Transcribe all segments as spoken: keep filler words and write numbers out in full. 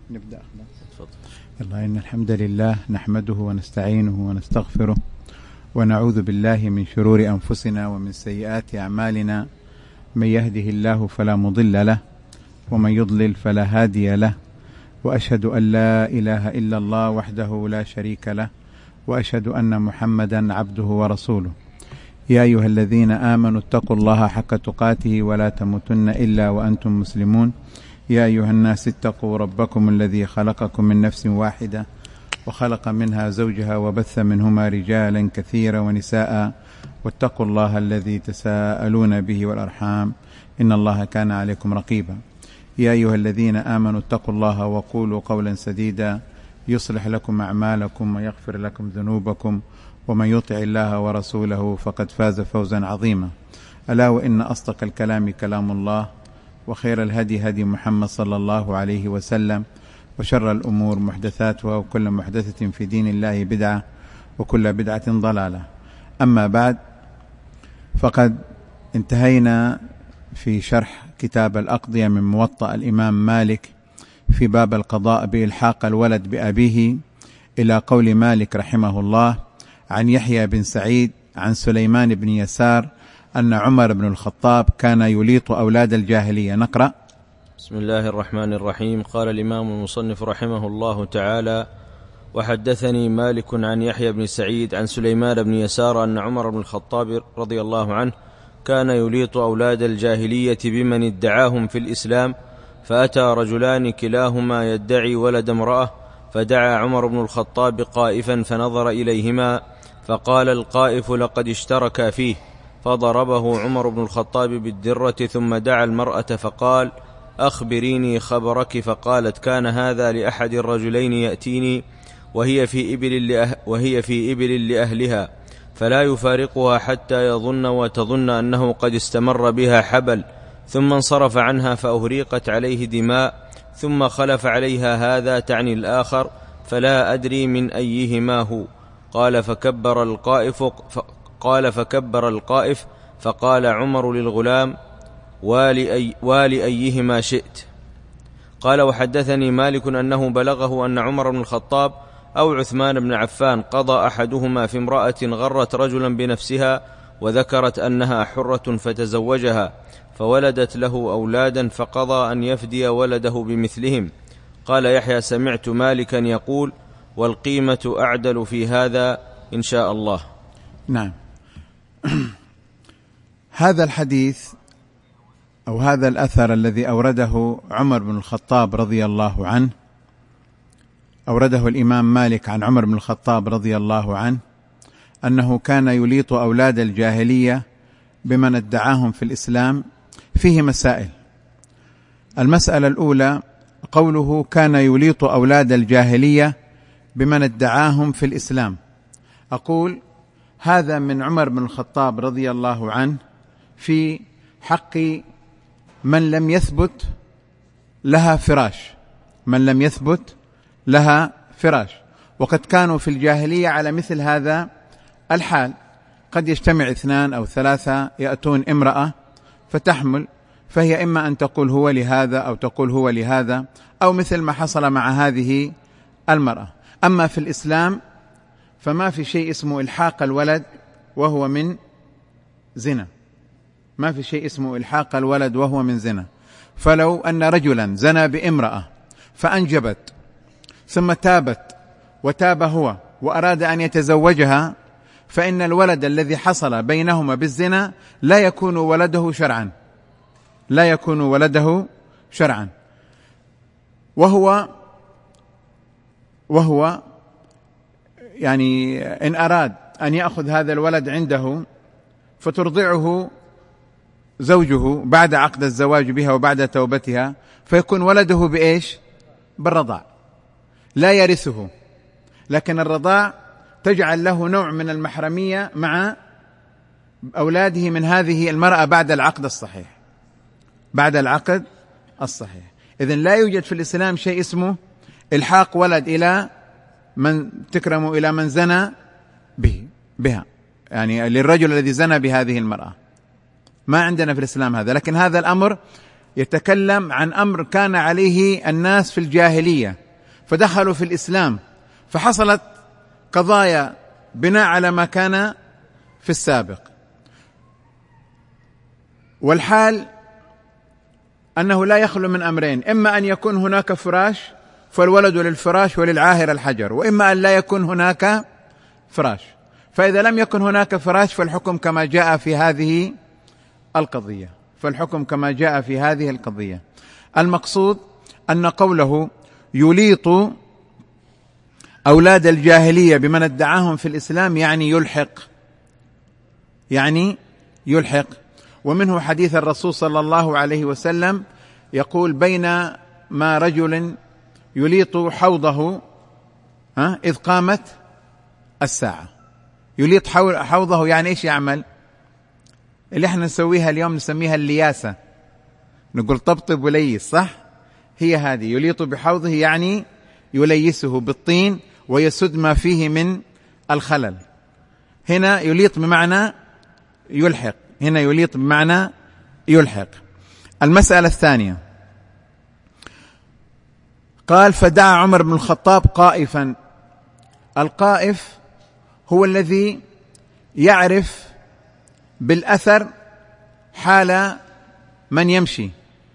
نبدأ خلاص. يلا، إن الحمد لله نحمده ونستعينه ونستغفره ونعوذ بالله من شرور أنفسنا ومن سيئات أعمالنا. من يهده الله فلا مضل له ومن يضلل فلا هادي له، وأشهد أن لا إله إلا الله وحده لا شريك له، وأشهد أن محمدا عبده ورسوله. يا أيها الذين آمنوا اتقوا الله حق تقاته ولا تموتن إلا وأنتم مسلمون. يا أيها الناس اتقوا ربكم الذي خلقكم من نفس واحدة وخلق منها زوجها وبث منهما رجالا كثيرا ونساء، واتقوا الله الذي تساءلون به والأرحام إن الله كان عليكم رقيبا. يا أيها الذين آمنوا اتقوا الله وقولوا قولا سديدا يصلح لكم أعمالكم ويغفر لكم ذنوبكم، ومن يطع الله ورسوله فقد فاز فوزا عظيما. ألا وإن أصدق الكلام كلام الله، وخير الهدي هدي محمد صلى الله عليه وسلم، وشر الأمور محدثاتها، وكل محدثة في دين الله بدعة، وكل بدعة ضلالة. أما بعد، فقد انتهينا في شرح كتاب الأقضية من موطأ الإمام مالك في باب القضاء بإلحاق الولد بأبيه إلى قول مالك رحمه الله عن يحيى بن سعيد عن سليمان بن يسار أن عمر بن الخطاب كان يليط أولاد الجاهلية. نقرأ. بسم الله الرحمن الرحيم. قال الإمام المصنف رحمه الله تعالى: وحدثني مالك عن يحيى بن سعيد عن سليمان بن يسار أن عمر بن الخطاب رضي الله عنه كان يليط أولاد الجاهلية بمن ادعاهم في الإسلام، فأتى رجلان كلاهما يدعي ولد امرأة، فدعا عمر بن الخطاب قائفا فنظر إليهما، فقال القائف: لقد اشتركا فيه، فضربه عمر بن الخطاب بالدرة، ثم دعا المرأة فقال: أخبريني خبرك. فقالت: كان هذا لأحد الرجلين يأتيني وهي في إبل, لأه وهي في إبل لأهلها، فلا يفارقها حتى يظن وتظن أنه قد استمر بها حبل، ثم انصرف عنها فأهريقت عليه دماء، ثم خلف عليها هذا تعني الآخر، فلا أدري من أيهما هو. قال فكبر القائف قال فكبر القائف فقال عمر للغلام: والي, أي والي أيهما شئت. قال: وحدثني مالك أنه بلغه أن عمر بن الخطاب أو عثمان بن عفان قضى أحدهما في امرأة غرت رجلا بنفسها وذكرت أنها حرة فتزوجها، فولدت له أولادا، فقضى أن يفدي ولده بمثلهم. قال يحيى: سمعت مالكا يقول: والقيمة أعدل في هذا إن شاء الله. نعم. هذا الحديث أو هذا الأثر الذي أورده عمر بن الخطاب رضي الله عنه، أورده الإمام مالك عن عمر بن الخطاب رضي الله عنه أنه كان يليط أولاد الجاهلية بمن ادعاهم في الإسلام، فيه مسائل. المسألة الأولى قوله كان يليط أولاد الجاهلية بمن ادعاهم في الإسلام. أقول هذا من عمر بن الخطاب رضي الله عنه في حق من لم يثبت لها فراش، من لم يثبت لها فراش. وقد كانوا في الجاهلية على مثل هذا الحال، قد يجتمع اثنان أو ثلاثة يأتون امرأة فتحمل، فهي إما أن تقول هو لهذا أو تقول هو لهذا، أو مثل ما حصل مع هذه المرأة. أما في الإسلام فما في شيء اسمه إلحاق الولد وهو من زنا، ما في شيء اسمه إلحاق الولد وهو من زنا. فلو أن رجلا زنى بامرأة فأنجبت ثم تابت وتاب هو وأراد أن يتزوجها، فإن الولد الذي حصل بينهما بالزنا لا يكون ولده شرعا، لا يكون ولده شرعا. وهو وهو يعني إن أراد أن يأخذ هذا الولد عنده فترضعه زوجه بعد عقد الزواج بها وبعد توبتها، فيكون ولده بإيش؟ بالرضاع، لا يرثه، لكن الرضاع تجعل له نوع من المحرمية مع أولاده من هذه المرأة بعد العقد الصحيح، بعد العقد الصحيح. إذن لا يوجد في الإسلام شيء اسمه إلحاق ولد إلى من تكرم إلى من زنى به بها، يعني للرجل الذي زنى بهذه المرأة، ما عندنا في الإسلام هذا. لكن هذا الأمر يتكلم عن أمر كان عليه الناس في الجاهلية فدخلوا في الإسلام، فحصلت قضايا بناء على ما كان في السابق. والحال أنه لا يخلو من أمرين: إما أن يكون هناك فراش فالولد للفراش وللعاهر الحجر، وإما أن لا يكون هناك فراش. فإذا لم يكن هناك فراش فالحكم كما جاء في هذه القضية، فالحكم كما جاء في هذه القضية. المقصود أن قوله يليط أولاد الجاهلية بمن ادعاهم في الإسلام يعني يلحق، يعني يلحق. ومنه حديث الرسول صلى الله عليه وسلم يقول: بينما رجل يليط حوضه ها إذ قامت الساعة. يليط حوضه يعني إيش يعمل؟ اللي احنا نسويها اليوم نسميها اللياسة، نقول طبطب وليس، صح؟ هي هذه يليط بحوضه، يعني يليسه بالطين ويسد ما فيه من الخلل. هنا يليط بمعنى يلحق، هنا يليط بمعنى يلحق. المسألة الثانية قال: فدعا عمر بن الخطاب قائفا. القائف هو الذي يعرف بالأثر حال من يمشي،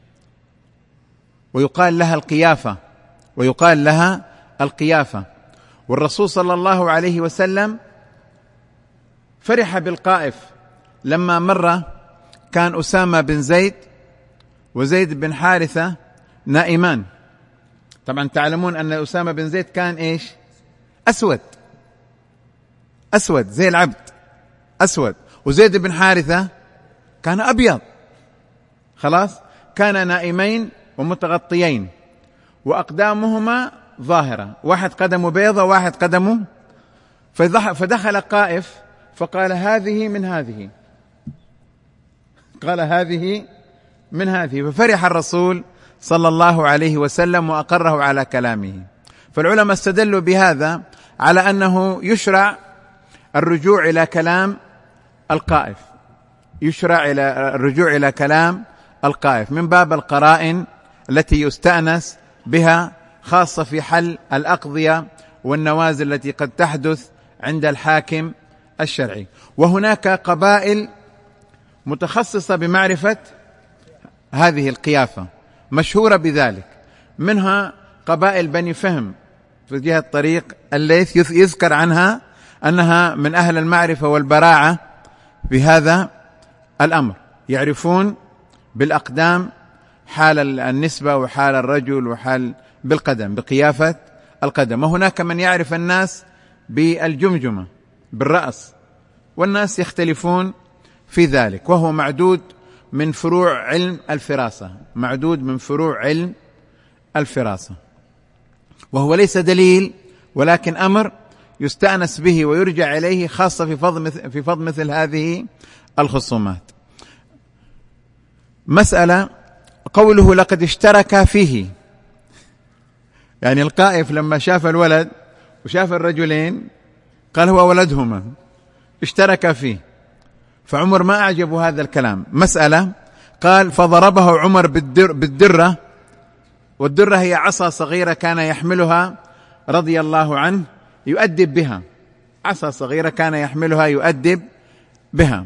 ويقال لها القيافة، ويقال لها القيافة. والرسول صلى الله عليه وسلم فرح بالقائف لما مر، كان أسامة بن زيد وزيد بن حارثة نائمان. طبعا تعلمون أن أسامة بن زيد كان إيش؟ أسود، أسود زي العبد، أسود. وزيد بن حارثة كان أبيض، خلاص. كان نائمين ومتغطيين وأقدامهما ظاهرة، واحد قدمه بيضة واحد قدمه. فدخل قائف فقال: هذه من هذه، قال: هذه من هذه. ففرح الرسول صلى الله عليه وسلم وأقره على كلامه. فالعلماء استدلوا بهذا على أنه يشرع الرجوع إلى كلام القائف، يشرع إلى الرجوع إلى كلام القائف من باب القرائن التي يستأنس بها، خاصة في حل الأقضية والنوازل التي قد تحدث عند الحاكم الشرعي. وهناك قبائل متخصصة بمعرفة هذه القيافة مشهورة بذلك، منها قبائل بني فهم في جهة طريق الليث، يذكر عنها أنها من أهل المعرفة والبراعة بهذا الأمر، يعرفون بالأقدام حال النسبة وحال الرجل وحال بالقدم، بقيافة القدم. وهناك من يعرف الناس بالجمجمة بالرأس، والناس يختلفون في ذلك، وهو معدود من فروع علم الفراسة، معدود من فروع علم الفراسة، وهو ليس دليل ولكن أمر يستأنس به ويرجع إليه، خاصة في فضل مثل, في فضل مثل هذه الخصومات. مسألة قوله لقد اشترك فيه، يعني القائف لما شاف الولد وشاف الرجلين قال هو ولدهما، اشترك فيه. فعمر ما أعجبه هذا الكلام. مسألة قال: فضربه عمر بالدر بالدرة، والدرة هي عصا صغيرة كان يحملها رضي الله عنه يؤدب بها، عصا صغيرة كان يحملها يؤدب بها.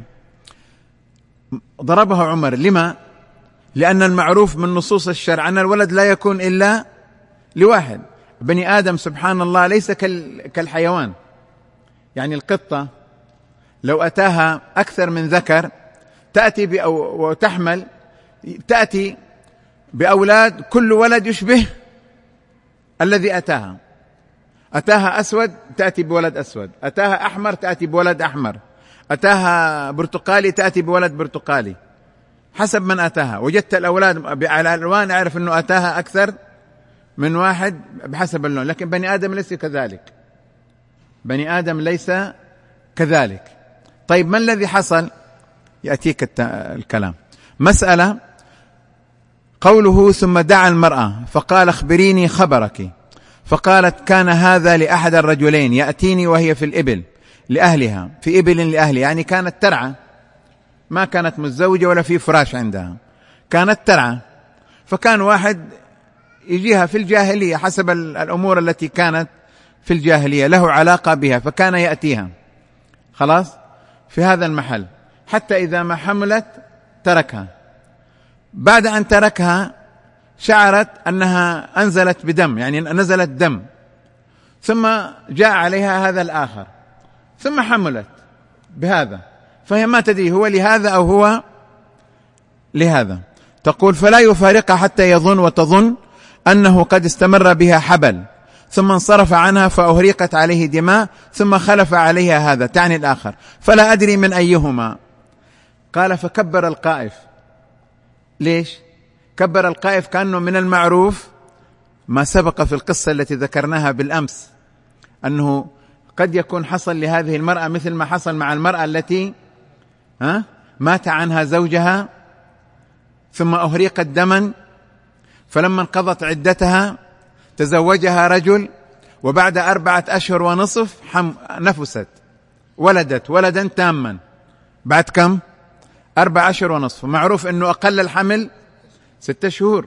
ضربه عمر لما؟ لأن المعروف من نصوص الشرع أن الولد لا يكون إلا لواحد. بني آدم سبحان الله ليس كالحيوان، يعني القطة لو أتاها أكثر من ذكر تأتي بأو وتحمل تأتي بأولاد كل ولد يشبه الذي أتاها. أتاها أسود تأتي بولد أسود، أتاها أحمر تأتي بولد أحمر، أتاها برتقالي تأتي بولد برتقالي، حسب من أتاها. وجدت الأولاد على الألوان أعرف أنه أتاها أكثر من واحد بحسب اللون. لكن بني آدم ليس كذلك، بني آدم ليس كذلك. طيب ما الذي حصل؟ يأتيك الكلام. مسألة قوله ثم دعا المرأة فقال اخبريني خبرك، فقالت كان هذا لأحد الرجلين يأتيني وهي في الإبل لأهلها، في إبل لأهلها، يعني كانت ترعى، ما كانت متزوجة ولا في فراش عندها، كانت ترعى. فكان واحد يجيها في الجاهلية حسب الأمور التي كانت في الجاهلية له علاقة بها، فكان يأتيها خلاص في هذا المحل حتى إذا ما حملت تركها. بعد أن تركها شعرت أنها أنزلت بدم، يعني نزلت دم، ثم جاء عليها هذا الآخر ثم حملت بهذا، فهي ما تدري هو لهذا أو هو لهذا. تقول فلا يفارقها حتى يظن وتظن أنه قد استمر بها حبل، ثم انصرف عنها فأهريقت عليه دماء، ثم خلف عليها هذا تعني الآخر، فلا أدري من أيهما. قال فكبر القائف. ليش كبر القائف؟ كأنه من المعروف ما سبق في القصة التي ذكرناها بالأمس أنه قد يكون حصل لهذه المرأة مثل ما حصل مع المرأة التي ها مات عنها زوجها ثم أهريقت دما، فلما انقضت عدتها تزوجها رجل، وبعد أربعة أشهر ونصف نفست، ولدت ولدا تاما بعد كم؟ أربع أشهر ونصف. معروف أنه أقل الحمل ستة شهور،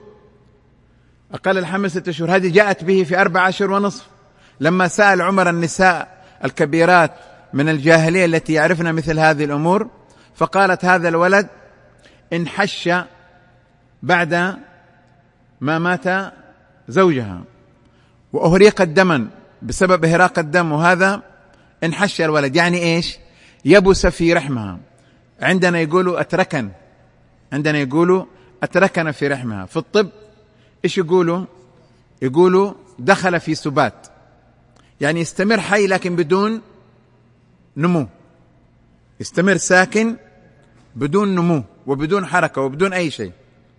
أقل الحمل ستة شهور، هذه جاءت به في أربع أشهر ونصف. لما سأل عمر النساء الكبيرات من الجاهلية التي يعرفن مثل هذه الأمور، فقالت هذا الولد انحش بعد ما مات زوجها وأهريق الدما بسبب إهراق الدم، وهذا انحش الولد يعني إيش؟ يبس في رحمها. عندنا يقولوا أتركن، عندنا يقولوا أتركن في رحمها. في الطب إيش يقولوا؟ يقولوا دخل في سبات، يعني يستمر حي لكن بدون نمو، يستمر ساكن بدون نمو وبدون حركة وبدون أي شيء،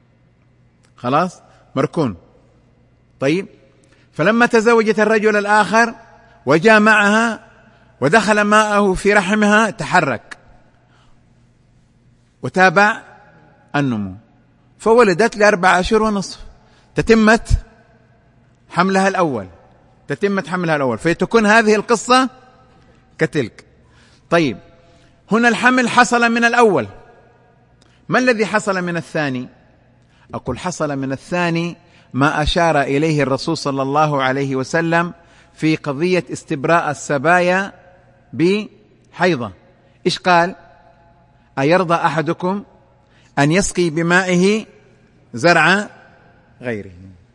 خلاص مركون. طيب فلما تزوجت الرجل الآخر وجاء معها ودخل ماءه في رحمها تحرك وتابع النمو، فولدت لأربع أشهر ونصف، تتمت حملها الأول، تتمت حملها الأول، فتكون هذه القصة كتلك. طيب هنا الحمل حصل من الأول، ما الذي حصل من الثاني؟ أقول حصل من الثاني ما أشار إليه الرسول صلى الله عليه وسلم في قضية استبراء السبايا بحيضة. إيش قال؟ أيرضى أحدكم أن يسقي بمائه زرع غيره،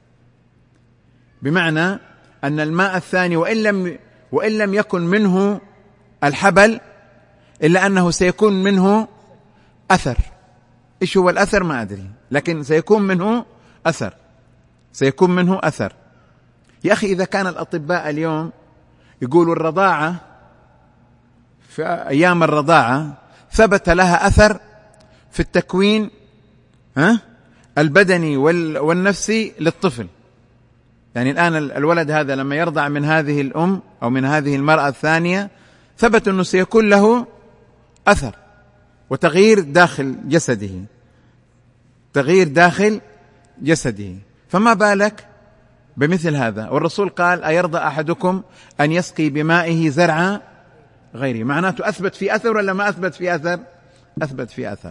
بمعنى أن الماء الثاني وإن لم, وإن لم يكن منه الحبل إلا أنه سيكون منه أثر. إيش هو الأثر؟ ما أدري، لكن سيكون منه أثر، سيكون منه أثر. يا أخي إذا كان الأطباء اليوم يقولوا الرضاعة في أيام الرضاعة ثبت لها أثر في التكوين ها البدني والنفسي للطفل، يعني الآن الولد هذا لما يرضع من هذه الأم أو من هذه المرأة الثانية ثبت أنه سيكون له أثر وتغيير داخل جسده، تغيير داخل جسده، فما بالك بمثل هذا؟ والرسول قال أيرضى أحدكم أن يسقي بمائه زرع غيره، معناته أثبت في أثر ولا ما أثبت في أثر؟ أثبت في أثر.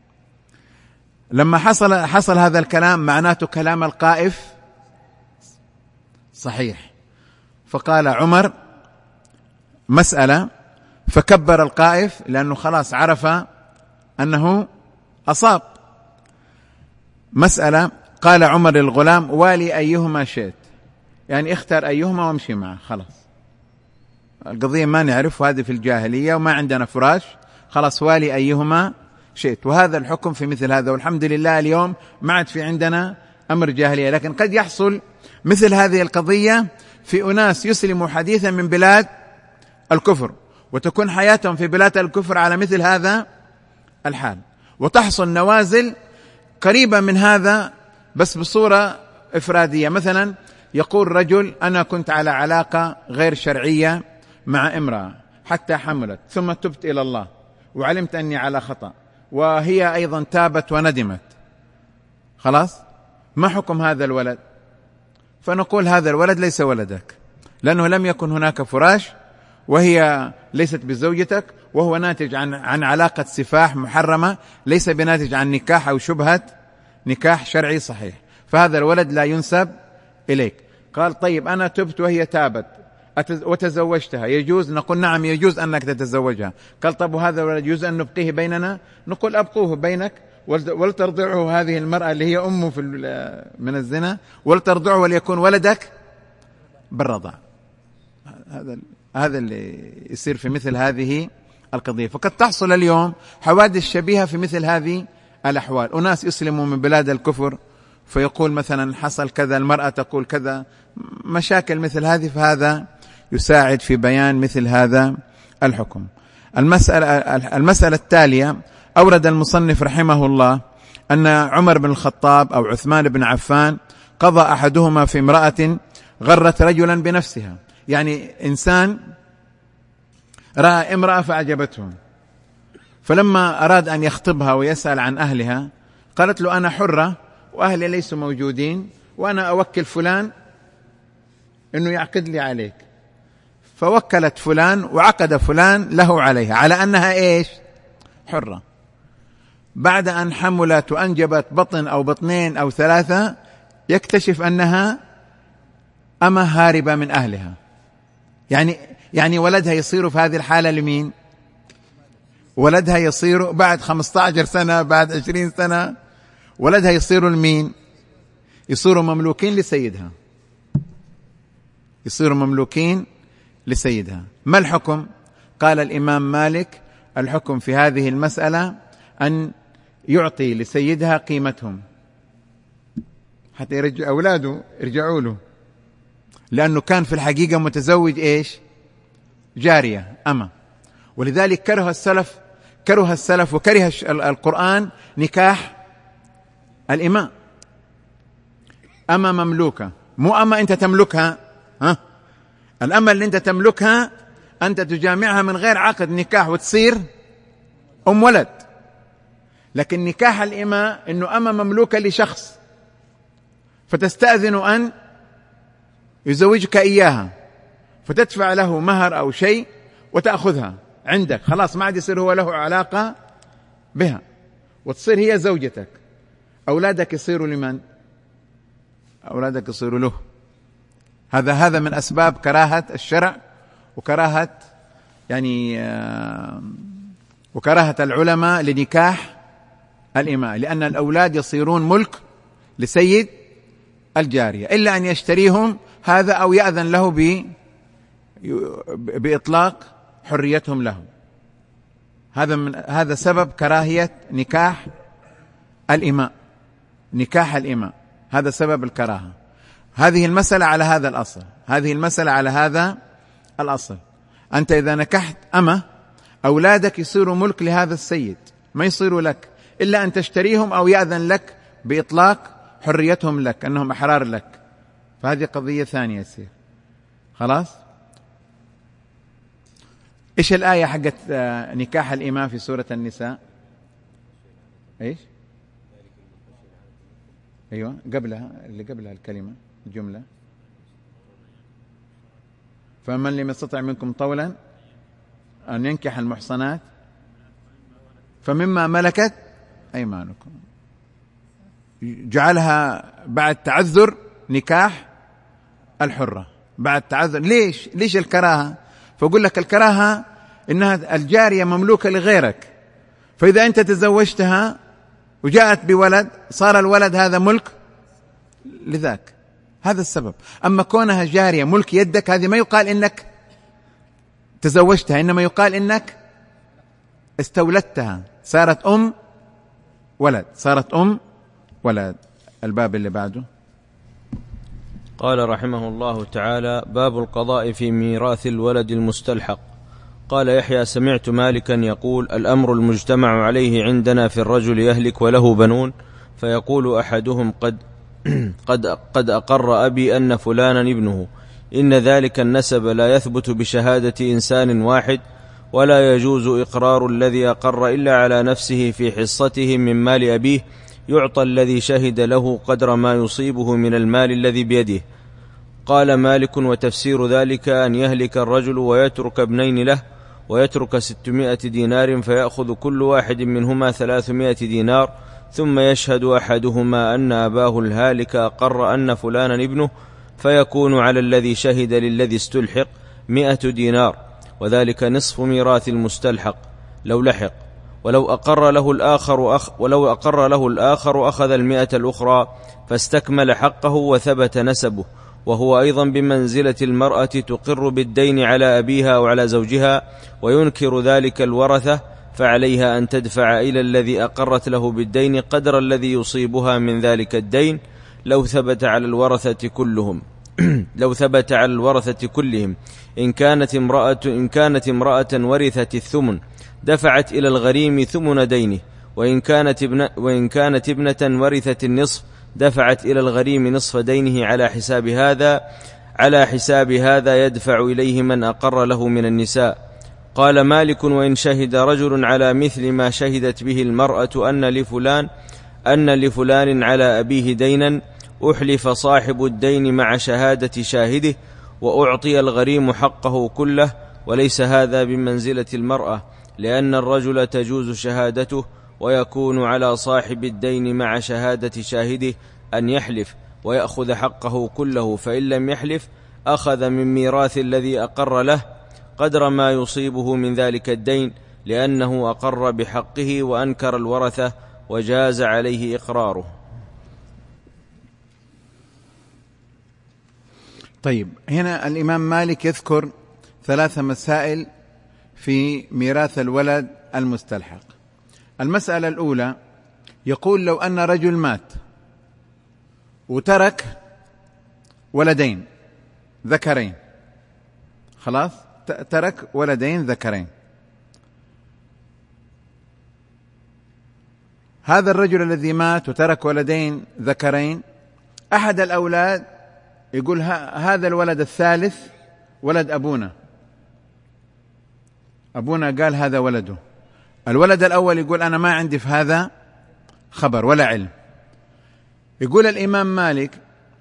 لما حصل حصل هذا الكلام معناته كلام القائف صحيح. فقال عمر مسألة، فكبر القائف لأنه خلاص عرف أنه أصاب. مسألة، قال عمر للغلام والي أيهما شئت، يعني اختار أيهما وامشي معه، خلاص القضية ما نعرف، هذه في الجاهلية وما عندنا فراش، خلاص والي أيهما شئت. وهذا الحكم في مثل هذا، والحمد لله اليوم ما عاد في عندنا أمر جاهلية، لكن قد يحصل مثل هذه القضية في أناس يسلموا حديثا من بلاد الكفر وتكون حياتهم في بلاد الكفر على مثل هذا الحال، وتحصل نوازل قريبة من هذا بس بصورة إفرادية. مثلا يقول رجل أنا كنت على علاقة غير شرعية مع امرأة حتى حملت، ثم تبت إلى الله وعلمت أني على خطأ، وهي أيضا تابت وندمت، خلاص ما حكم هذا الولد؟ فنقول هذا الولد ليس ولدك، لأنه لم يكن هناك فراش، وهي ليست بزوجتك، وهو ناتج عن عن علاقة سفاح محرمة، ليس بناتج عن نكاح أو شبهة نكاح شرعي صحيح. فهذا الولد لا ينسب إليك. قال طيب أنا تبت وهي تابت وتزوجتها، يجوز؟ نقول نعم يجوز أنك تتزوجها. قال طب وهذا الولد يجوز أن نبقيه بيننا؟ نقول أبقوه بينك ولترضعه هذه المرأة اللي هي أمه في من الزنا، ولترضعه وليكون ولدك بالرضع. هذا هذا اللي يصير في مثل هذه القضية. فقد تحصل اليوم حوادث شبيهة في مثل هذه الأحوال. أناس يسلموا من بلاد الكفر فيقول مثلا حصل كذا، المرأة تقول كذا، مشاكل مثل هذه، فهذا يساعد في بيان مثل هذا الحكم. المسألة, المسألة التالية، أورد المصنف رحمه الله أن عمر بن الخطاب أو عثمان بن عفان قضى أحدهما في امرأة غرت رجلا بنفسها. يعني إنسان رأى امرأة فأعجبته، فلما أراد أن يخطبها ويسأل عن أهلها قالت له أنا حرة وأهلي ليسوا موجودين وأنا أوكل فلان أنه يعقد لي عليك. فوكلت فلان وعقد فلان له عليها على أنها إيش؟ حرة. بعد أن حملت وأنجبت بطن أو بطنين أو ثلاثة يكتشف أنها أما هاربة من أهلها. يعني يعني ولدها يصير في هذه الحالة لمين؟ ولدها يصير بعد خمسة عشر سنة، بعد عشرين سنة، ولدها يصير لمين؟ يصيروا مملوكين لسيدها، يصيروا مملوكين لسيدها. ما الحكم؟ قال الإمام مالك الحكم في هذه المسألة أن يعطي لسيدها قيمتهم حتى يرجع أولاده يرجعوا له، لأنه كان في الحقيقة متزوج إيش؟ جارية أما. ولذلك كره السلف كره السلف وكره القرآن نكاح الإماء. أما مملوكة، مو أما أنت تملكها، ها؟ الأما اللي أنت تملكها أنت تجامعها من غير عقد نكاح وتصير أم ولد. لكن نكاح الإماء إنه أما مملوكة لشخص فتستأذن أن يزوجك إياها، فتدفع له مهر أو شيء وتأخذها عندك، خلاص ما عاد يصير هو له علاقة بها، وتصير هي زوجتك. أولادك يصيروا لمن؟ أولادك يصيروا له. هذا هذا من أسباب كراهة الشرع وكراهة يعني وكراهة العلماء لنكاح الإماء، لأن الأولاد يصيرون ملك لسيد الجارية إلا أن يشتريهم هذا أو يأذن له ب بإطلاق حريتهم له. هذا من هذا سبب كراهية نكاح الإماء، نكاح الإماء هذا سبب الكراهة. هذه المسألة على هذا الأصل، هذه المسألة على هذا الأصل. أنت إذا نكحت أمة أولادك يصيروا ملك لهذا السيد، ما يصيروا لك إلا أن تشتريهم أو يأذن لك بإطلاق حريتهم لك أنهم أحرار لك. فهذه قضية ثانية يصير. خلاص؟ إيش الآية حقت نكاح الإماء في سورة النساء؟ إيش؟ أيوة قبلها، اللي قبلها الكلمة الجملة، فمن لم يستطع منكم طولا أن ينكح المحصنات فمما ملكت أيمانكم. جعلها بعد تعذر نكاح الحرة، بعد تعذر. ليش؟ ليش الكراهة؟ فأقول لك الكراهة إنها الجارية مملوكة لغيرك، فإذا أنت تزوجتها وجاءت بولد صار الولد هذا ملك لذاك، هذا السبب. أما كونها جارية ملك يدك هذه ما يقال إنك تزوجتها، إنما يقال إنك استولدتها، صارت أم ولد، صارت أم ولد. الباب اللي بعده قال رحمه الله تعالى: باب القضاء في ميراث الولد المستلحق. قال يحيى: سمعت مالكا يقول: الأمر المجتمع عليه عندنا في الرجل يهلك وله بنون، فيقول أحدهم: قد قد قد أقر أبي أن فلانا ابنه، إن ذلك النسب لا يثبت بشهادة إنسان واحد، ولا يجوز إقرار الذي أقر إلا على نفسه في حصته من مال أبيه، يعطى الذي شهد له قدر ما يصيبه من المال الذي بيده. قال مالك: وتفسير ذلك أن يهلك الرجل ويترك ابنين له، ويترك ستمائة دينار، فيأخذ كل واحد منهما ثلاثمائة دينار، ثم يشهد أحدهما أن أباه الهالك أقر أن فلانا ابنه، فيكون على الذي شهد للذي استلحق مئة دينار، وذلك نصف ميراث المستلحق لو لحق. ولو أقر له الآخر أخ ولو أقر له الآخر أخذ المئة الأخرى فاستكمل حقه وثبت نسبه، وهو أيضا بمنزلة المرأة تقر بالدين على أبيها أو على زوجها وينكر ذلك الورثة، فعليها أن تدفع إلى الذي أقرت له بالدين قدر الذي يصيبها من ذلك الدين لو ثبت على الورثة كلهم لو ثبت على الورثة كلهم. إن كانت امرأة إن كانت امرأة ورثت الثمن دفعت إلى الغريم ثمن دينه، وإن كانت ابنة وإن كانت ابنة ورثت النصف دفعت إلى الغريم نصف دينه على حساب هذا على حساب هذا يدفع إليه من أقر له من النساء. قال مالك: وإن شهد رجل على مثل ما شهدت به المرأة أن لفلان أن لفلان على أبيه دينا، أحلف صاحب الدين مع شهادة شاهده، وأعطي الغريم حقه كله، وليس هذا بمنزلة المرأة، لأن الرجل تجوز شهادته، ويكون على صاحب الدين مع شهادة شاهده أن يحلف ويأخذ حقه كله، فإن لم يحلف أخذ من ميراث الذي أقر له قدر ما يصيبه من ذلك الدين، لأنه أقر بحقه وأنكر الورثة وجاز عليه إقراره. طيب، هنا الإمام مالك يذكر ثلاث مسائل في ميراث الولد المستلحق. المسألة الأولى يقول: لو أن رجل مات وترك ولدين ذكرين، خلاص ترك ولدين ذكرين، هذا الرجل الذي مات وترك ولدين ذكرين، أحد الأولاد يقول هذا الولد الثالث ولد أبونا، أبونا قال هذا ولده. الولد الأول يقول أنا ما عندي في هذا خبر ولا علم. يقول الإمام مالك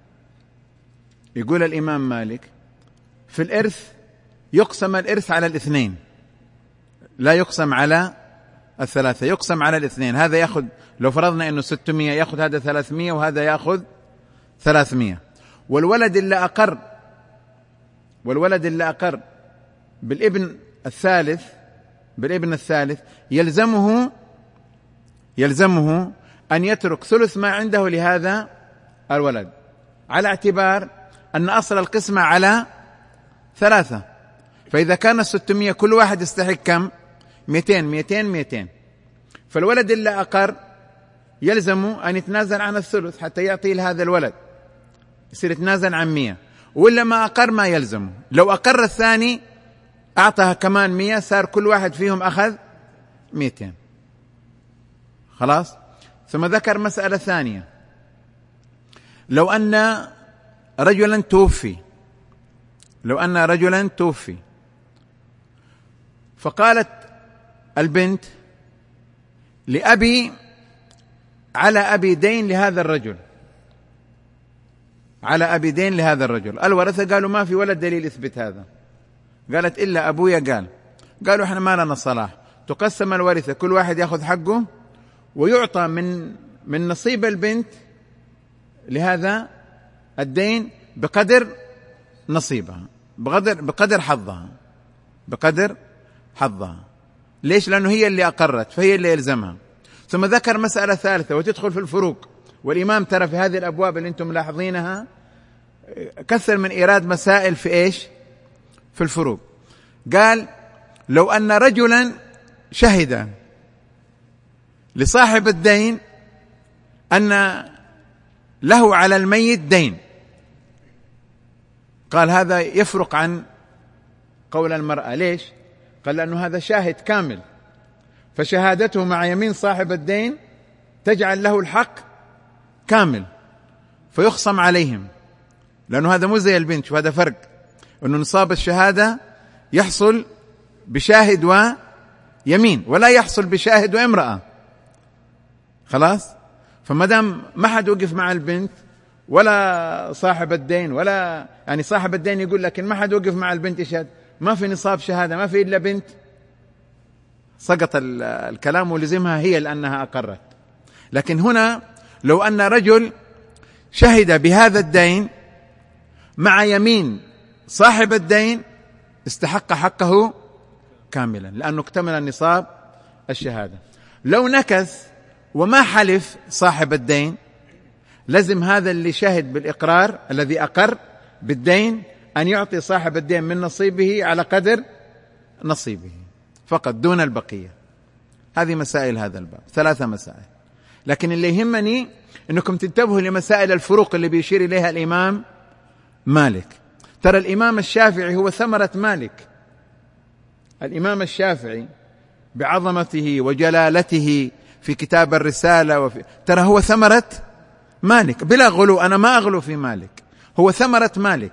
يقول الإمام مالك في الإرث يقسم الإرث على الاثنين، لا يقسم على الثلاثة، يقسم على الاثنين. هذا يأخذ، لو فرضنا أنه ستمائة، يأخذ هذا ثلاثمائة وهذا يأخذ ثلاثمائة. والولد اللي أقر والولد اللي أقر بالابن الثالث بالابن الثالث يلزمه يلزمه أن يترك ثلث ما عنده لهذا الولد، على اعتبار أن أصل القسمة على ثلاثة. فإذا كان ستمائة كل واحد يستحق كم؟ مئتين مئتين مئتين. فالولد اللي أقر يلزمه أن يتنازل عن الثلث حتى يعطي لهذا الولد، يصير يتنازل عن مئة. ولا ما أقر ما يلزمه. لو أقر الثاني أعطاها كمان مئة، صار كل واحد فيهم أخذ مئتين. خلاص. ثم ذكر مسألة ثانية: لو أن رجلا توفي لو أن رجلا توفي فقالت البنت لأبي على أبي دين لهذا الرجل على أبي دين لهذا الرجل الورثة قالوا ما في ولا دليل يثبت هذا. قالت إلا أبويا قال. قالوا إحنا ما لنا صلاح. تقسم الورثة، كل واحد يأخذ حقه ويعطى من من نصيب البنت لهذا الدين بقدر نصيبها، بقدر بقدر حظها بقدر حظها ليش؟ لأنه هي اللي أقرت، فهي اللي يلزمها. ثم ذكر مسألة ثالثة وتدخل في الفروق. والإمام ترى في هذه الأبواب اللي أنتم ملاحظينها كثر من إيراد مسائل في إيش؟ في الفروق. قال: لو أن رجلا شهد لصاحب الدين أن له على الميت دين، قال هذا يفرق عن قول المرأة. ليش؟ قال لأنه هذا شاهد كامل، فشهادته مع يمين صاحب الدين تجعل له الحق كامل، فيخصم عليهم، لأنه هذا مو زي البنت. وهذا فرق، أنه نصاب الشهادة يحصل بشاهد ويمين ولا يحصل بشاهد وامرأة. خلاص. فما دام ما حد وقف مع البنت ولا صاحب الدين، ولا يعني صاحب الدين يقول لكن ما حد وقف مع البنت يشهد، ما في نصاب شهادة، ما في إلا بنت، سقط الكلام ولزمها هي لأنها أقرت. لكن هنا لو أن رجل شهد بهذا الدين مع يمين صاحب الدين استحق حقه كاملا لأنه اكتمل النصاب الشهادة. لو نكث وما حلف صاحب الدين لازم هذا اللي شهد بالإقرار الذي أقر بالدين أن يعطي صاحب الدين من نصيبه على قدر نصيبه فقط دون البقية. هذه مسائل هذا الباب، ثلاثة مسائل. لكن اللي يهمني أنكم تنتبهوا لمسائل الفروق اللي بيشير إليها الإمام مالك. ترى الإمام الشافعي هو ثمرة مالك. الإمام الشافعي بعظمته وجلالته في كتاب الرسالة وفي... ترى هو ثمرة مالك بلا غلو. أنا ما أغلو في مالك، هو ثمرة مالك.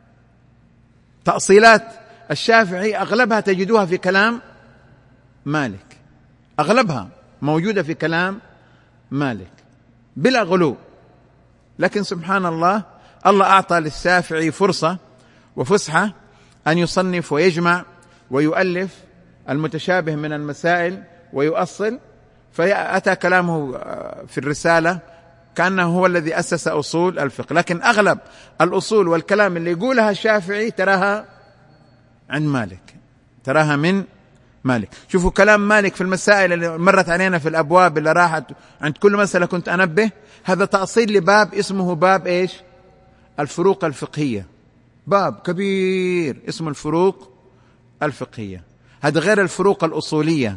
تأصيلات الشافعي أغلبها تجدوها في كلام مالك، أغلبها موجودة في كلام مالك بلا غلو. لكن سبحان الله، الله أعطى للشافعي فرصة وفسحة أن يصنف ويجمع ويؤلف المتشابه من المسائل ويؤصل. فأتى كلامه في الرسالة كأنه هو الذي أسس أصول الفقه. لكن أغلب الأصول والكلام اللي يقولها الشافعي تراها عند مالك، تراها من مالك. شوفوا كلام مالك في المسائل اللي مرت علينا في الأبواب اللي راحت عند كل مسألة كنت أنبه. هذا تأصيل لباب اسمه باب إيش؟ الفروق الفقهية. باب كبير اسمه الفروق الفقهية. هذا غير الفروق الأصولية،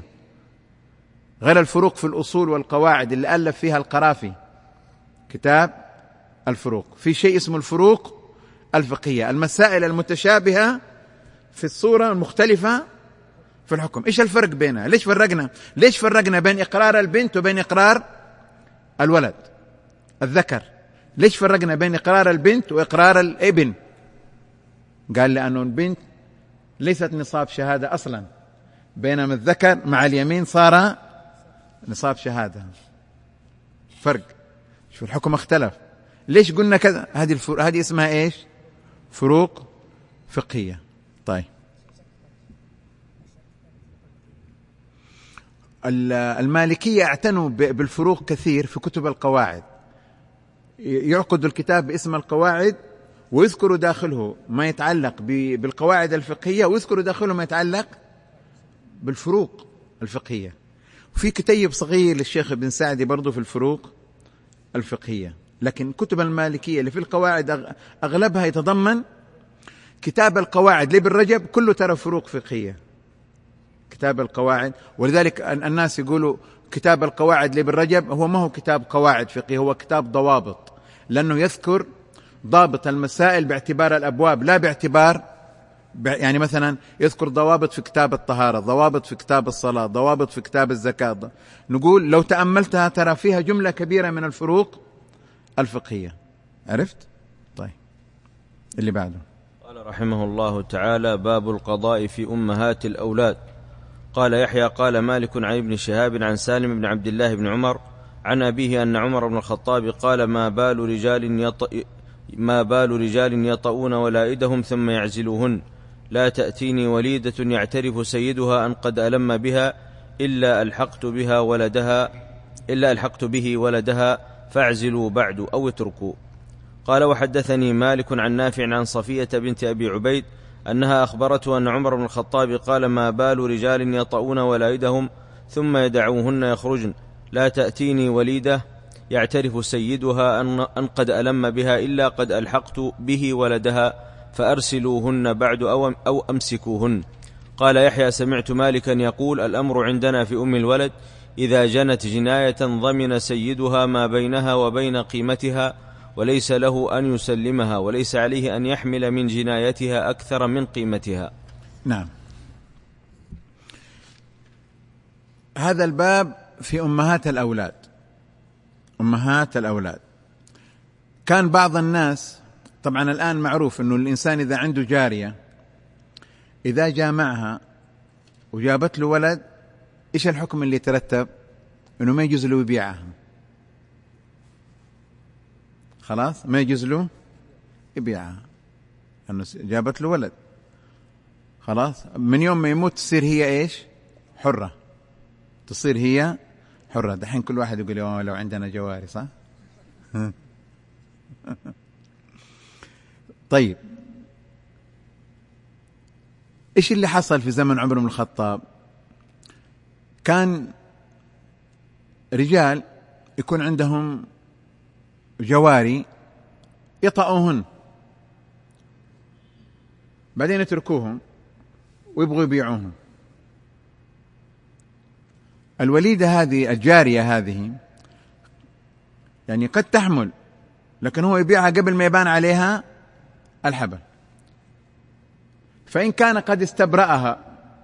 غير الفروق في الأصول والقواعد اللي ألف فيها القرافي كتاب الفروق. في شيء اسمه الفروق الفقهية، المسائل المتشابهة في الصورة المختلفة في الحكم. إيش الفرق بينها؟ ليش فرقنا؟ ليش فرقنا بين إقرار البنت وبين إقرار الولد الذكر؟ ليش فرقنا بين إقرار البنت وإقرار الابن؟ قال لأنه البنت ليست نصاب شهادة أصلا، بينما الذكر مع اليمين صار نصاب شهادة. فرق. شو الحكم اختلف. ليش قلنا كذا؟ هذه الفروق هذه اسمها إيش؟ فروق فقهية. طيب، المالكية اعتنوا بالفروق كثير في كتب القواعد. يعقد الكتاب باسم القواعد ويذكروا داخله ما يتعلق بالقواعد الفقهية ويذكروا داخله ما يتعلق بالفروق الفقهية. وفي كتيب صغير للشيخ ابن سعدي برضو في الفروق الفقهية. لكن كتب المالكية اللي في القواعد أغلبها يتضمن كتاب القواعد لابن رجب كله ترى فروق فقهية. كتاب القواعد، ولذلك الناس يقولوا كتاب القواعد لابن رجب هو ما هو كتاب قواعد فقهية، هو كتاب ضوابط، لأنه يذكر ضابط المسائل باعتبار الأبواب لا باعتبار، يعني مثلا يذكر ضوابط في كتاب الطهارة، ضوابط في كتاب الصلاة، ضوابط في كتاب الزكاة. نقول لو تأملتها ترى فيها جملة كبيرة من الفروق الفقهية. عرفت؟ طيب، اللي بعده. قال رحمه الله تعالى: باب القضاء في أمهات الأولاد. قال يحيى: قال مالك عن ابن شهاب عن سالم بن عبد الله بن عمر عن أبيه أن عمر بن الخطاب قال: ما بال رجال يط... ما بال رجال يطؤون ولائدهم ثم يعزلوهن، لا تأتيني وليدة يعترف سيدها أن قد ألم بها إلا ألحقت بها ولدها إلا ألحقت به ولدها فاعزلوا بعد أو اتركوا. قال: وحدثني مالك عن نافع عن صفية بنت أبي عبيد أنها أخبرته أن عمر بن الخطاب قال: ما بال رجال يطؤون ولائدهم ثم يدعوهن يخرجن، لا تأتيني وليدة يعترف سيدها أن قد ألم بها إلا قد ألحقت به ولدها فأرسلوهن بعد أو, أو أمسكوهن. قال يحيى: سمعت مالكا يقول: الأمر عندنا في أم الولد إذا جنت جناية ضمن سيدها ما بينها وبين قيمتها، وليس له أن يسلمها، وليس عليه أن يحمل من جنايتها أكثر من قيمتها. نعم، هذا الباب في أمهات الأولاد. أمهات الأولاد كان بعض الناس، طبعا الآن معروف أنه الإنسان إذا عنده جارية إذا جامعها وجابت له ولد، إيش الحكم اللي ترتب؟ أنه ما يجوز له يبيعها. خلاص، ما يجوز له يبيعها أنه جابت له ولد. خلاص، من يوم ما يموت تصير هي إيش؟ حرة، تصير هي حرة. دحين كل واحد يقول لو عندنا جواري، صح؟ طيب، إيش اللي حصل في زمن عمر بن الخطاب؟ كان رجال يكون عندهم جواري يطأوهن، بعدين يتركوهم ويبغوا يبيعوهم. الوليدة هذه، الجارية هذه، يعني قد تحمل، لكن هو يبيعها قبل ما يبان عليها الحبل. فإن كان قد استبرأها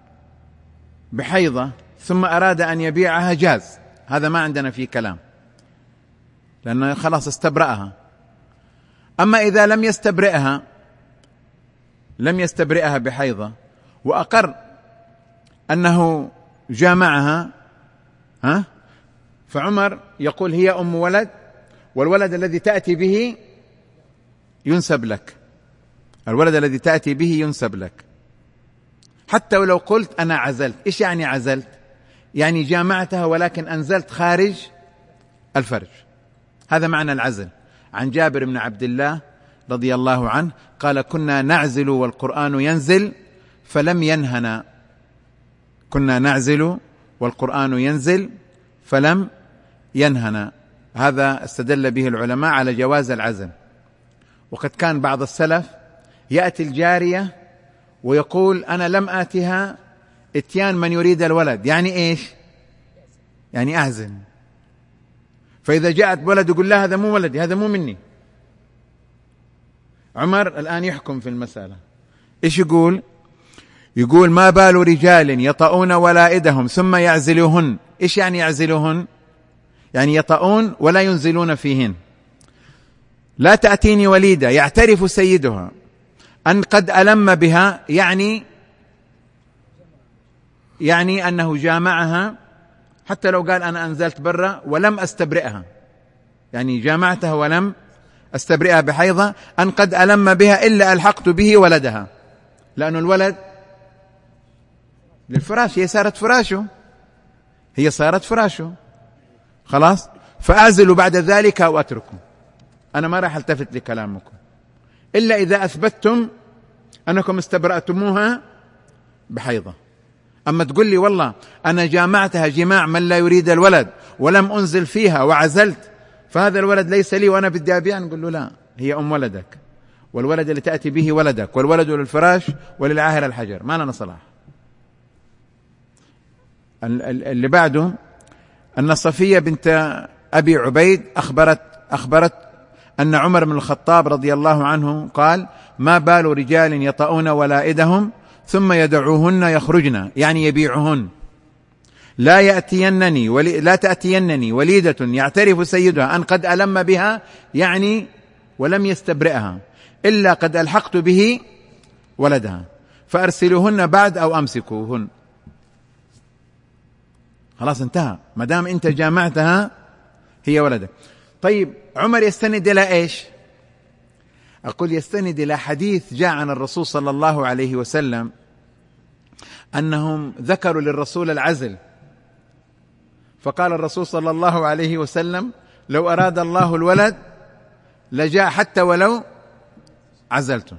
بحيضة ثم أراد أن يبيعها جاز، هذا ما عندنا فيه كلام، لأنه خلاص استبرأها. أما إذا لم يستبرئها لم يستبرئها بحيضة وأقر أنه جامعها، ها، فعمر يقول هي أم ولد، والولد الذي تأتي به ينسب لك، الولد الذي تأتي به ينسب لك، حتى ولو قلت أنا عزلت. إيش يعني عزلت؟ يعني جامعتها ولكن أنزلت خارج الفرج، هذا معنى العزل. عن جابر بن عبد الله رضي الله عنه قال: كنا نعزل والقرآن ينزل فلم ينهنا. كنا نعزل والقرآن ينزل فلم ينهنا. هذا استدل به العلماء على جواز العزل. وقد كان بعض السلف يأتي الجارية ويقول: أنا لم آتها اتيان من يريد الولد. يعني إيش؟ يعني أعزل. فإذا جاءت بولد يقول لا، هذا مو ولدي، هذا مو مني. عمر الآن يحكم في المسألة. إيش يقول؟ يقول: ما بال رجال يطؤون ولائدهم ثم يعزلوهن. إيش يعني يعزلوهن؟ يعني يطؤون ولا ينزلون فيهن. لا تأتيني وليدة يعترف سيدها أن قد ألم بها، يعني يعني أنه جامعها، حتى لو قال أنا أنزلت برا ولم أستبرئها، يعني جامعتها ولم أستبرئها بحيضة، أن قد ألم بها إلا ألحقت به ولدها، لأن الولد للفراش، هي صارت فراشه، هي صارت فراشه خلاص. فأعزل بعد ذلك أو أتركه، أنا ما راح التفت لكلامكم إلا إذا أثبتتم أنكم استبرأتموها بحيضة. أما تقول لي والله أنا جامعتها جماع من لا يريد الولد ولم أنزل فيها وعزلت، فهذا الولد ليس لي وأنا بدي أبيع، نقول له لا، هي أم ولدك، والولد اللي تأتي به ولدك، والولد للفراش وللعاهر الحجر، ما لنا صلاح. اللي بعده أن صفية بنت أبي عبيد أخبرت أخبرت أن عمر بن الخطاب رضي الله عنه قال: ما بال رجال يطؤون ولائدهم ثم يدعوهن يخرجن، يعني يبيعهن. لا يأتينني ولي لا تأتينني وليدة يعترف سيدها أن قد ألم بها، يعني ولم يستبرئها، إلا قد ألحقت به ولدها، فأرسلوهن بعد أو أمسكوهن. خلاص انتهى، ما دام أنت جامعتها هي ولدك. طيب، عمر يستند إلى إيش؟ أقول يستند إلى حديث جاء عن الرسول صلى الله عليه وسلم أنهم ذكروا للرسول العزل، فقال الرسول صلى الله عليه وسلم: لو أراد الله الولد لجاء حتى ولو عزلته.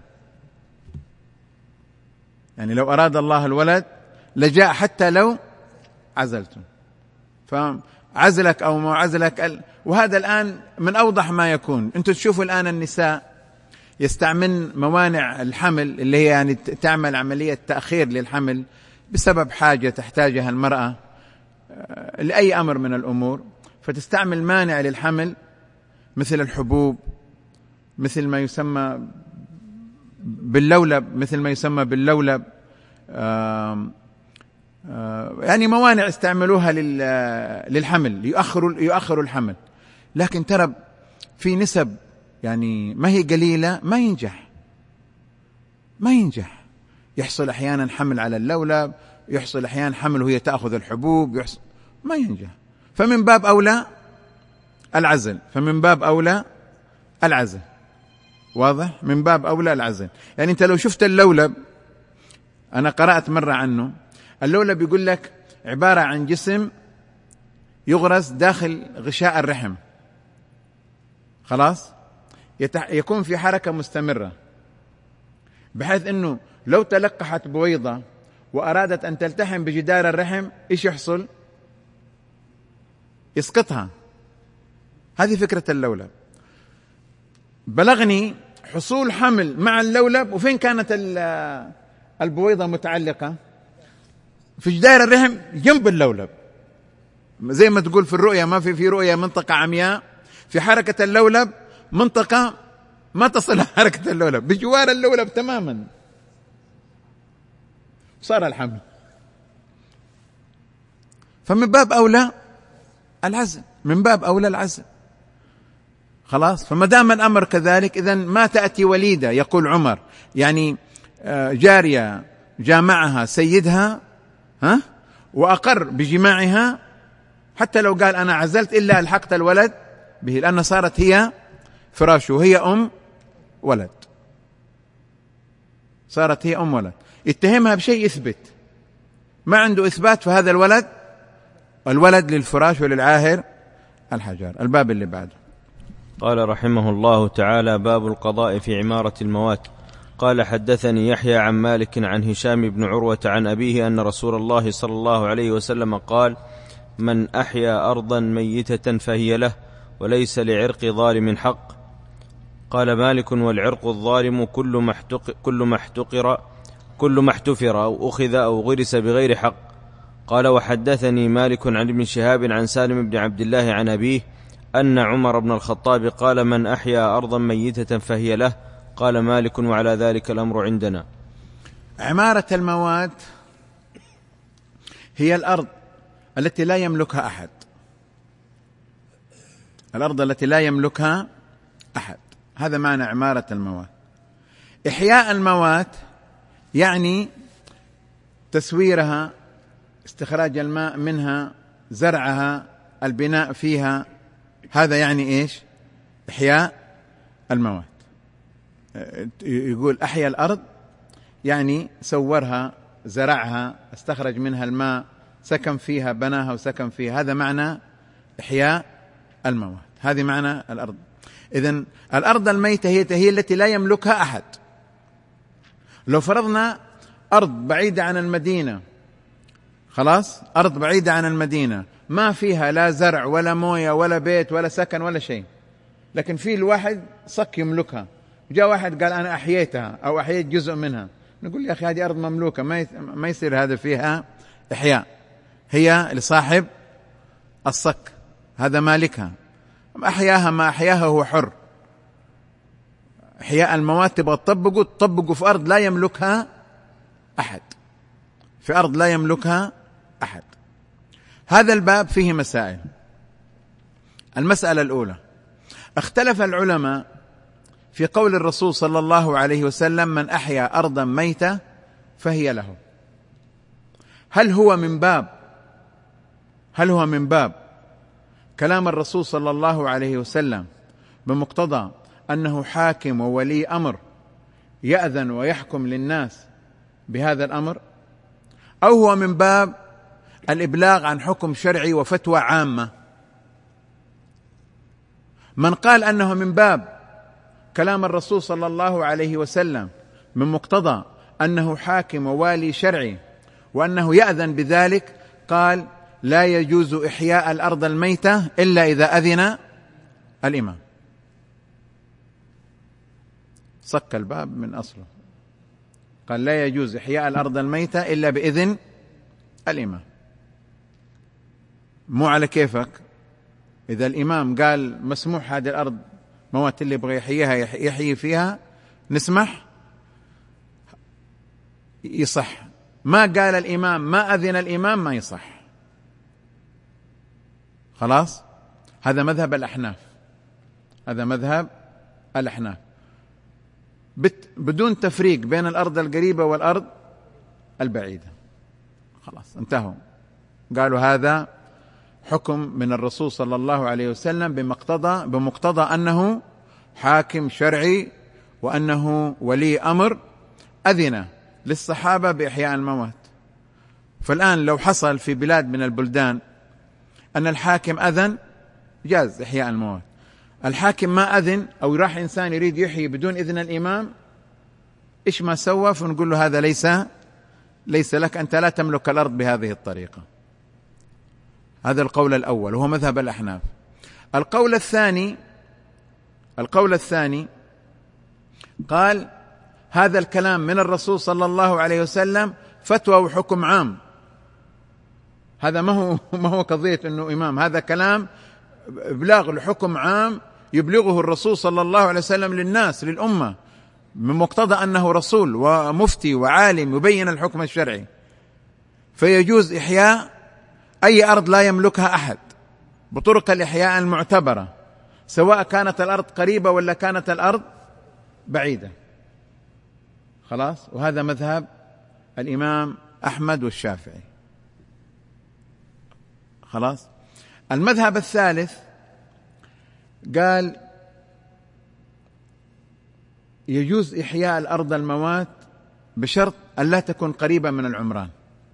يعني لو أراد الله الولد لجاء حتى لو عزلته. فعزلك أو ما عزلك، وهذا الآن من أوضح ما يكون. أنتم تشوفوا الآن النساء يستعمل موانع الحمل، اللي هي يعني تعمل عملية تأخير للحمل بسبب حاجة تحتاجها المرأة لأي أمر من الأمور، فتستعمل مانع للحمل مثل الحبوب، مثل ما يسمى باللولب، مثل ما يسمى باللولب، آآ آآ يعني موانع استعملوها للحمل، يؤخروا يؤخروا الحمل. لكن ترى في نسب يعني ما هي قليلة ما ينجح ما ينجح يحصل أحيانا حمل على اللولب، يحصل أحيانا حمل وهي تأخذ الحبوب، يحصل ما ينجح. فمن باب أولى العزل، فمن باب أولى العزل، واضح؟ من باب أولى العزل. يعني أنت لو شفت اللولب، أنا قرأت مرة عنه، اللولب يقول لك عبارة عن جسم يغرس داخل غشاء الرحم، خلاص، يكون في حركة مستمرة، بحيث أنه لو تلقحت بويضة وأرادت أن تلتحم بجدار الرحم إيش يحصل؟ يسقطها. هذه فكرة اللولب. بلغني حصول حمل مع اللولب، وفين كانت البويضة متعلقة؟ في جدار الرحم جنب اللولب. زي ما تقول في الرؤية، ما في في رؤية منطقة عمياء، في حركة اللولب منطقة ما تصل حركة اللولب، بجوار اللولب تماما صار الحمل. فمن باب أولى العزل، من باب أولى العزل، خلاص. فما دام الأمر كذلك، إذن ما تأتي وليدة، يقول عمر، يعني جارية جامعها سيدها ها وأقر بجماعها، حتى لو قال أنا عزلت إلا ألحقت الولد به، لأن صارت هي فراشه، وهي أم ولد، صارت هي أم ولد. اتهمها بشيء يثبت، ما عنده إثبات، فهذا الولد الولد للفراش وللعاهر الحجار. الباب اللي بعده. قال رحمه الله تعالى: باب القضاء في عمارة الموات. قال: حدثني يحيى عن مالك عن هشام بن عروة عن أبيه أن رسول الله صلى الله عليه وسلم قال: من أحيا أرضا ميتة فهي له، وليس لعرق ظالم حق. قال مالك: والعرق الظالم كل ما احتق كل ما احتقر كل ما احتفر أو أخذ أو غرس بغير حق. قال: وحدثني مالك عن ابن شهاب عن سالم بن عبد الله عن أبيه أن عمر بن الخطاب قال: من أحيا أرضا ميتة فهي له. قال مالك: وعلى ذلك الأمر عندنا. عمارة الموات هي الأرض التي لا يملكها أحد، الأرض التي لا يملكها أحد، هذا معنى عمارة الموات. إحياء الموات يعني تسويرها، استخراج الماء منها، زرعها، البناء فيها، هذا يعني إيش؟ إحياء الموات. يقول أحيا الأرض يعني سورها، زرعها، استخرج منها الماء، سكن فيها، بناها وسكن فيها، هذا معنى إحياء الموات، هذه معنى الأرض. إذن الأرض الميتة هي هي التي لا يملكها أحد. لو فرضنا أرض بعيدة عن المدينة، خلاص، أرض بعيدة عن المدينة ما فيها لا زرع ولا موية ولا بيت ولا سكن ولا شيء، لكن في الواحد صك يملكها، جاء واحد قال أنا أحييتها أو أحييت جزء منها، نقول يا أخي هذه أرض مملوكة، ما يصير هذا فيها إحياء، هي لصاحب الصك، هذا مالكها. أحياها ما أحياها هو حر. إحياء الموات تبغى تطبقوا تطبقوا في أرض لا يملكها أحد، في أرض لا يملكها أحد. هذا الباب فيه مسائل. المسألة الأولى: اختلف العلماء في قول الرسول صلى الله عليه وسلم: من أحيا أرضا ميتة فهي له. هل هو من باب هل هو من باب كلام الرسول صلى الله عليه وسلم بمقتضى أنه حاكم وولي أمر يأذن ويحكم للناس بهذا الأمر، أو هو من باب الإبلاغ عن حكم شرعي وفتوى عامة؟ من قال أنه من باب كلام الرسول صلى الله عليه وسلم من مقتضى أنه حاكم ووالي شرعي وأنه يأذن بذلك، قال: لا يجوز إحياء الأرض الميتة إلا إذا أذن الإمام. صك الباب من أصله، قال: لا يجوز إحياء الأرض الميتة إلا بإذن الإمام. مو على كيفك، إذا الإمام قال مسموح هذه الأرض موات اللي يبغى يحييها يحيي فيها، نسمح، يصح. ما قال الإمام، ما أذن الإمام، ما يصح. خلاص، هذا مذهب الأحناف، هذا مذهب الأحناف بدون تفريق بين الأرض القريبة والأرض البعيدة. خلاص انتهوا، قالوا هذا حكم من الرسول صلى الله عليه وسلم بمقتضى بمقتضى أنه حاكم شرعي وأنه ولي أمر أذن للصحابة بإحياء الموات. فالآن لو حصل في بلاد من البلدان أن الحاكم أذن جاز إحياء الموات. الحاكم ما أذن أو راح إنسان يريد يحيي بدون إذن الإمام، إيش ما سوى فنقول له هذا ليس ليس لك، أنت لا تملك الأرض بهذه الطريقة. هذا القول الأول وهو مذهب الأحناف. القول الثاني القول الثاني قال هذا الكلام من الرسول صلى الله عليه وسلم فتوى وحكم عام، هذا ما هو ما هو قضية أنه إمام، هذا كلام إبلاغ الحكم عام يبلغه الرسول صلى الله عليه وسلم للناس للأمة، من مقتضى أنه رسول ومفتي وعالم يبين الحكم الشرعي، فيجوز إحياء أي أرض لا يملكها أحد بطرق الإحياء المعتبرة، سواء كانت الأرض قريبة ولا كانت الأرض بعيدة. خلاص، وهذا مذهب الإمام أحمد والشافعي. خلاص. المذهب الثالث قال يجوز إحياء الأرض الموات بشرط أن لا تكون قريبة من العمران.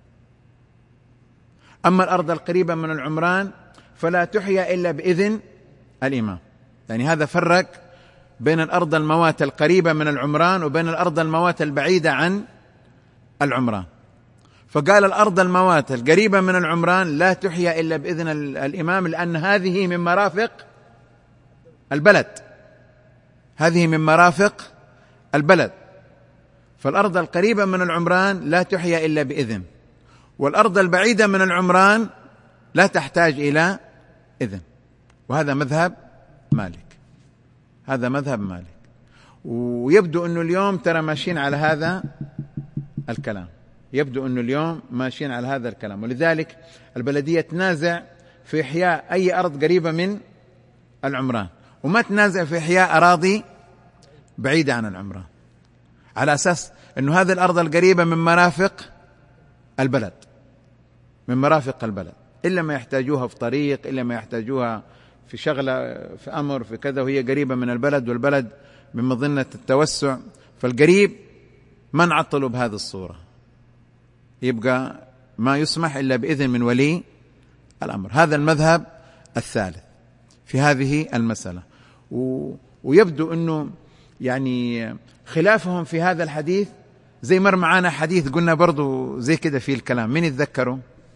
أما الأرض القريبة من العمران فلا تحيا إلا بإذن الإمام. يعني هذا فرق بين الأرض الموات القريبة من العمران وبين الأرض الموات البعيدة عن العمران. فقال الأرض الموات القريبة من العمران لا تحيا إلا بإذن الإمام، لأن هذه من مرافق البلد، هذه من مرافق البلد. فالأرض القريبة من العمران لا تحيا إلا بإذن، والأرض البعيدة من العمران لا تحتاج إلى إذن. وهذا مذهب مالك، هذا مذهب مالك. ويبدو أنه اليوم ترى ماشيين على هذا الكلام، يبدو أنه اليوم ماشيين على هذا الكلام. ولذلك البلدية تنازع في إحياء أي أرض قريبة من العمران، وما تنازع في إحياء أراضي بعيدة عن العمران، على أساس أنه هذه الأرض القريبة من مرافق البلد، من مرافق البلد، إلا ما يحتاجوها في طريق، إلا ما يحتاجوها في شغلة، في أمر، في كذا، وهي قريبة من البلد، والبلد من مظنة التوسع. فالقريب ما نعطله بهذه الصورة، يبقى ما يسمح إلا بإذن من ولي الأمر. هذا المذهب الثالث في هذه المسألة. و... ويبدو أنه يعني خلافهم في هذا الحديث زي مر معانا حديث قلنا برضو زي كده في الكلام، من يتذكروا؟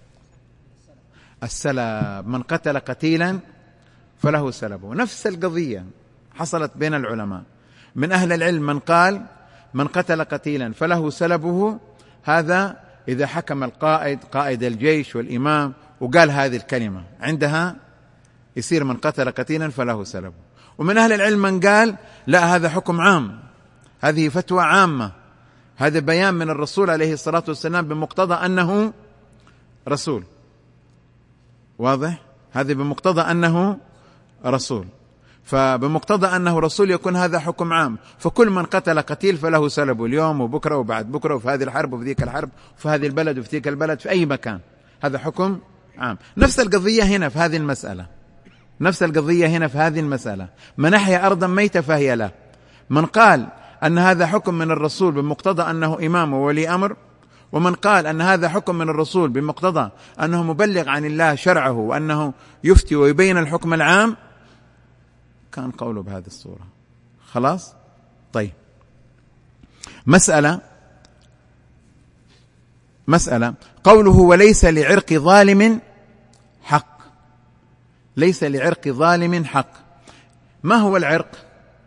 السلب، من قتل قتيلا فله سلبه. نفس القضية حصلت بين العلماء، من أهل العلم من قال من قتل قتيلا فله سلبه، هذا إذا حكم القائد قائد الجيش والإمام وقال هذه الكلمة عندها يصير من قتل قتيلا فله سلبه. ومن أهل العلم من قال لا، هذا حكم عام، هذه فتوى عامة، هذا بيان من الرسول عليه الصلاة والسلام بمقتضى أنه رسول. واضح؟ هذا بمقتضى أنه رسول، فبمقتضى أنه رسول يكون هذا حكم عام. فكل من قتل قتيل فله سلبه اليوم وبكرة وبعد بكرة، وفي هذه الحرب وفي ذيك الحرب، وفي هذه البلد وفي ذيك البلد، في أي مكان، هذا حكم عام. نفس القضية هنا في هذه المسألة، نفس القضية هنا في هذه المسألة. من أحيا أرضا ميتة فهي له. من قال أن هذا حكم من الرسول بمقتضى أنه إمام وولي أمر، ومن قال أن هذا حكم من الرسول بمقتضى أنه مبلغ عن الله شرعه وأنه يفتي ويبين الحكم العام، كان قوله بهذه الصورة. خلاص؟ طيب، مسألة مسألة قوله وليس لعرق ظالم حق. ليس لعرق ظالم حق. ما هو العرق؟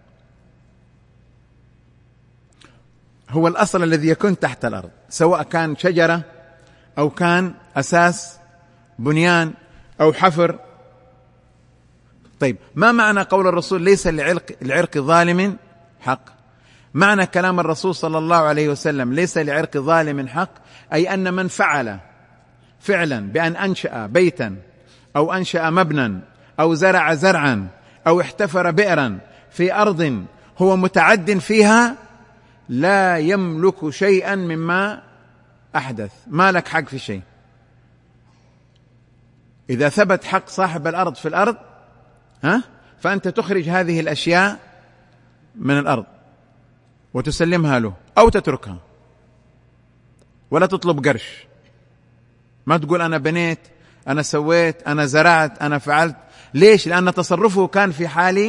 هو الأصل الذي يكون تحت الأرض، سواء كان شجرة أو كان أساس بنيان أو حفر. طيب، ما معنى قول الرسول ليس لعرق, لعرق ظالم حق؟ معنى كلام الرسول صلى الله عليه وسلم ليس لعرق ظالم حق، أي أن من فعل فعلا بأن أنشأ بيتا أو أنشأ مبنى أو زرع زرعا أو احتفر بئرا في أرض هو متعد فيها لا يملك شيئا مما أحدث، ما لك حق في شيء. إذا ثبت حق صاحب الأرض في الأرض ها فأنت تخرج هذه الأشياء من الأرض وتسلمها له أو تتركها، ولا تطلب قرش. ما تقول أنا بنيت أنا سويت، أنا زرعت، أنا فعلت. ليش؟ لأن تصرفه كان في حال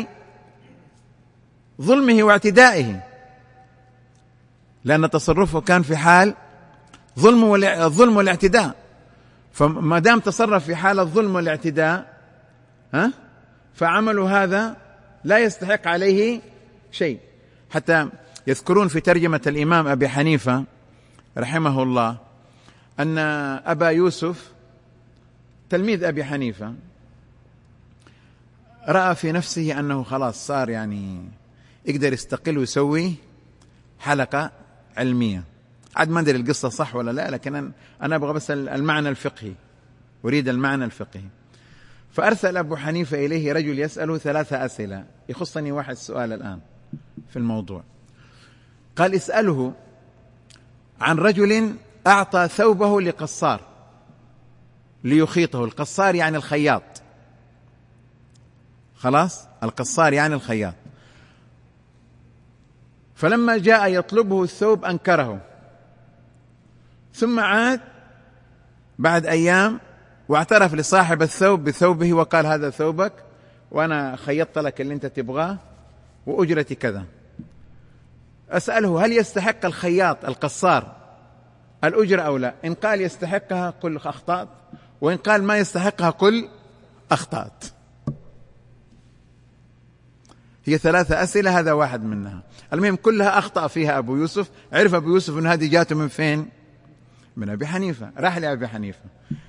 ظلمه واعتدائه، لأن تصرفه كان في حال ظلم الظلم والاعتداء. فما دام تصرف في حال الظلم والاعتداء ها فعمله هذا لا يستحق عليه شيء. حتى يذكرون في ترجمة الإمام أبي حنيفة رحمه الله أن أبا يوسف تلميذ أبي حنيفة رأى في نفسه أنه خلاص صار يعني يقدر يستقل ويسوي حلقة علمية. عاد ما أدري القصة صح ولا لا، لكن أنا أبغى بس المعنى الفقهي، أريد المعنى الفقهي. فأرسل أبو حنيفة إليه رجل يسأله ثلاثة أسئلة. يخصني واحد سؤال الآن في الموضوع. قال اسأله عن رجل أعطى ثوبه لقصار ليخيطه. القصار يعني الخياط، خلاص، القصار يعني الخياط. فلما جاء يطلبه الثوب أنكره، ثم عاد بعد أيام واعترف لصاحب الثوب بثوبه وقال هذا ثوبك وأنا خيطت لك اللي أنت تبغاه وأجرتي كذا. أسأله هل يستحق الخياط القصار الأجرة أو لا؟ إن قال يستحقها قل أخطأت، وإن قال ما يستحقها قل أخطأت. هي ثلاثة أسئلة، هذا واحد منها. المهم كلها أخطأ فيها أبو يوسف. عرف أبو يوسف أن هذه جاته من فين؟ من أبي حنيفة. راح لأبي حنيفة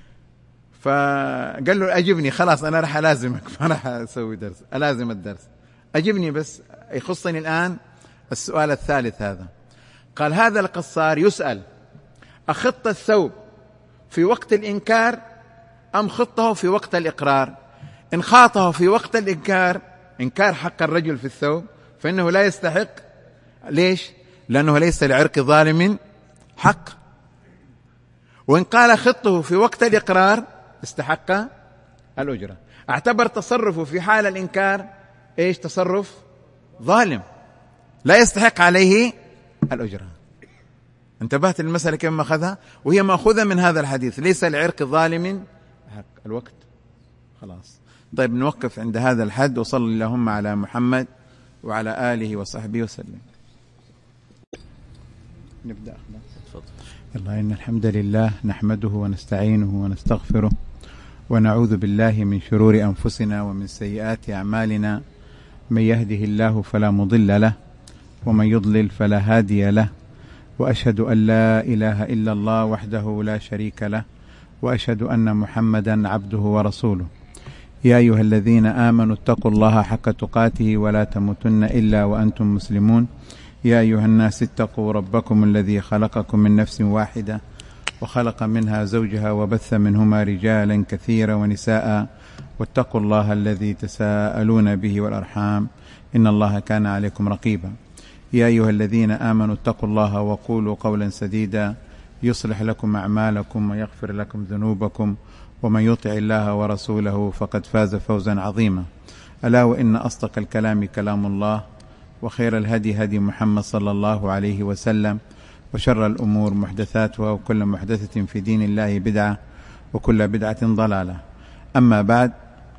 فقال له أجبني، خلاص أنا راح ألازمك، ما راح أسوي درس، ألازم الدرس، أجبني بس يخصني الآن السؤال الثالث هذا. قال هذا القصار يسأل أخط الثوب في وقت الإنكار أم خطه في وقت الإقرار؟ إن خاطه في وقت الإنكار، إنكار حق الرجل في الثوب، فإنه لا يستحق. ليش؟ لأنه ليس لعرق ظالم حق. وإن قال خطه في وقت الإقرار استحق الأجرة. اعتبر تصرفه في حال الإنكار إيش؟ تصرف ظالم لا يستحق عليه الأجرة. انتبهت للمسألة كيف ما أخذها؟ وهي مأخوذة من هذا الحديث، ليس لعرق ظالم حق. الوقت خلاص. طيب نوقف عند هذا الحد، وصل اللهم على محمد وعلى آله وصحبه وسلم. نبدأ خلاص. الله إن الحمد لله نحمده ونستعينه ونستغفره ونعوذ بالله من شرور أنفسنا ومن سيئات أعمالنا. من يهده الله فلا مضل له ومن يضلل فلا هادي له، وأشهد أن لا إله إلا الله وحده لا شريك له، وأشهد أن محمدا عبده ورسوله. يا أيها الذين آمنوا اتقوا الله حق تقاته ولا تموتن إلا وأنتم مسلمون. يا أيها الناس اتقوا ربكم الذي خلقكم من نفس واحدة وخلق منها زوجها وبث منهما رجالا كثيرا ونساء، واتقوا الله الذي تساءلون به والأرحام إن الله كان عليكم رقيبا. يا أيها الذين آمنوا اتقوا الله وقولوا قولا سديدا يصلح لكم أعمالكم ويغفر لكم ذنوبكم، ومن يطع الله ورسوله فقد فاز فوزا عظيما. ألا وإن أصدق الكلام كلام الله، وخير الهدي هدي محمد صلى الله عليه وسلم، وشر الأمور محدثاتها، وكل محدثة في دين الله بدعة، وكل بدعة ضلالة. أما بعد،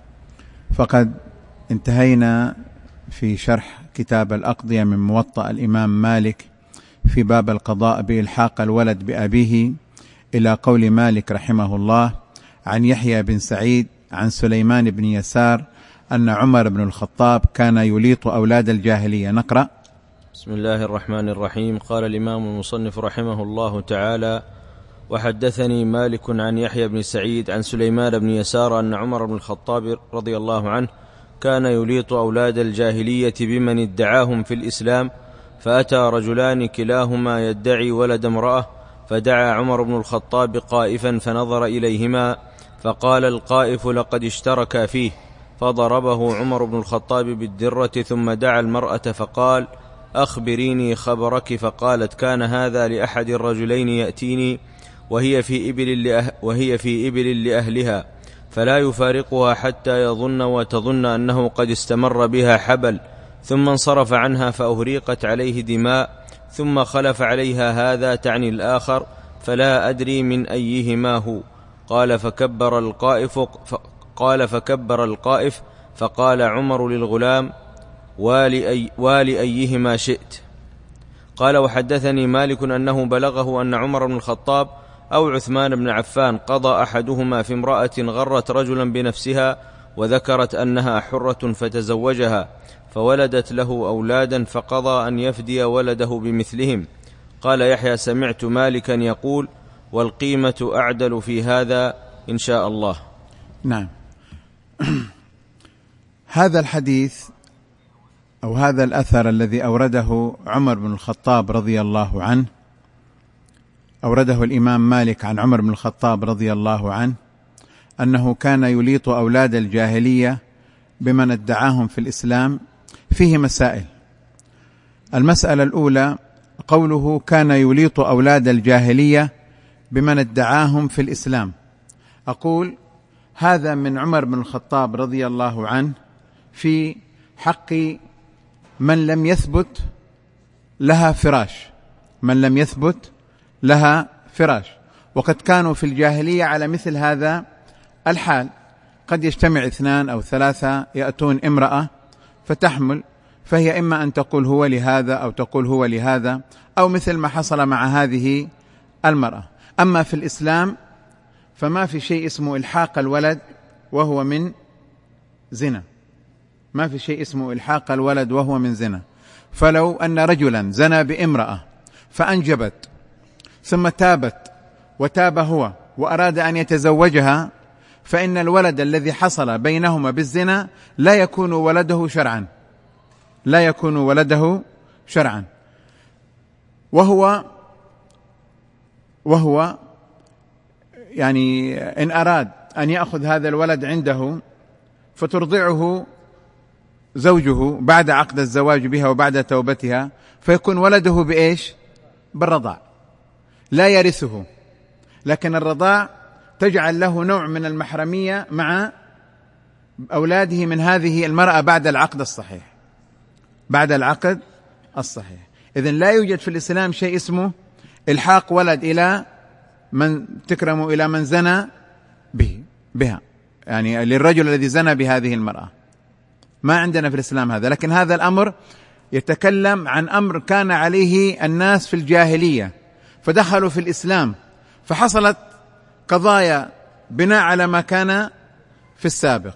فقد انتهينا في شرح كتاب الأقضية من موطأ الإمام مالك في باب القضاء بإلحاق الولد بأبيه إلى قول مالك رحمه الله عن يحيى بن سعيد عن سليمان بن يسار أن عمر بن الخطاب كان يليط أولاد الجاهلية. نقرأ. بسم الله الرحمن الرحيم. قال الإمام المصنف رحمه الله تعالى: وحدثني مالك عن يحيى بن سعيد عن سليمان بن يسار أن عمر بن الخطاب رضي الله عنه كان يليط أولاد الجاهلية بمن ادعاهم في الإسلام، فأتى رجلان كلاهما يدعي ولد امرأة، فدعا عمر بن الخطاب قائفا فنظر إليهما، فقال القائف لقد اشتركا فيه، فضربه عمر بن الخطاب بالدرة، ثم دعا المرأة فقال: أخبريني خبرك. فقالت: كان هذا لأحد الرجلين يأتيني وهي في إبل, لأه وهي في إبل لأهلها، فلا يفارقها حتى يظن وتظن أنه قد استمر بها حبل، ثم انصرف عنها فأهريقت عليه دماء، ثم خلف عليها هذا تعني الآخر، فلا أدري من أيهما هو. قال فكبر القائف قال فكبر القائف فقال عمر للغلام: والي, أي والي أيهما شئت. قال: وحدثني مالك أنه بلغه أن عمر بن الخطاب أو عثمان بن عفان قضى أحدهما في امرأة غرت رجلا بنفسها وذكرت أنها حرة فتزوجها فولدت له أولادا فقضى أن يفدي ولده بمثلهم. قال يحيى: سمعت مالكا يقول: والقيمة أعدل في هذا إن شاء الله. نعم. هذا الحديث أو هذا الأثر الذي أورده عمر بن الخطاب رضي الله عنه، أورده الإمام مالك عن عمر بن الخطاب رضي الله عنه أنه كان يليط أولاد الجاهلية بمن ادعاهم في الإسلام، فيه مسائل. المسألة الأولى قوله كان يليط أولاد الجاهلية بمن ادعاهم في الإسلام. أقول هذا من عمر بن الخطاب رضي الله عنه في حق من لم يثبت لها فراش، من لم يثبت لها فراش. وقد كانوا في الجاهلية على مثل هذا الحال، قد يجتمع اثنان أو ثلاثة يأتون امرأة فتحمل، فهي إما أن تقول هو لهذا أو تقول هو لهذا، أو مثل ما حصل مع هذه المرأة. أما في الإسلام فما في شيء اسمه إلحاق الولد وهو من زنا، ما في شيء اسمه إلحاق الولد وهو من زنا. فلو أن رجلا زنى بامرأة فأنجبت ثم تابت وتاب هو وأراد أن يتزوجها، فإن الولد الذي حصل بينهما بالزنا لا يكون ولده شرعا، لا يكون ولده شرعا. وهو وهو يعني إن أراد أن يأخذ هذا الولد عنده فترضعه زوجه بعد عقد الزواج بها وبعد توبتها، فيكون ولده بإيش؟ بالرضاع، لا يرثه، لكن الرضاع تجعل له نوع من المحرمية مع أولاده من هذه المرأة بعد العقد الصحيح، بعد العقد الصحيح. إذن لا يوجد في الإسلام شيء اسمه إلحاق ولد إلى من تكرم إلى من زنى به بها، يعني للرجل الذي زنى بهذه المرأة، ما عندنا في الإسلام هذا. لكن هذا الأمر يتكلم عن أمر كان عليه الناس في الجاهلية فدخلوا في الإسلام، فحصلت قضايا بناء على ما كان في السابق.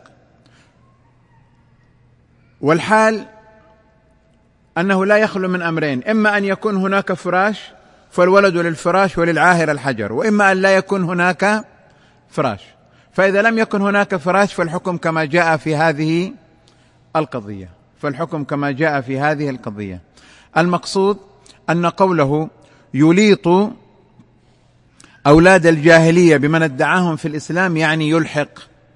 والحال أنه لا يخلو من أمرين: إما أن يكون هناك فراش فالولد للفراش وللعاهر الحجر، وإما أن لا يكون هناك فراش. فإذا لم يكن هناك فراش فالحكم كما جاء في هذه القضية، فالحكم كما جاء في هذه القضية. المقصود أن قوله يليط أولاد الجاهلية بمن ادعاهم في الإسلام يعني يلحق،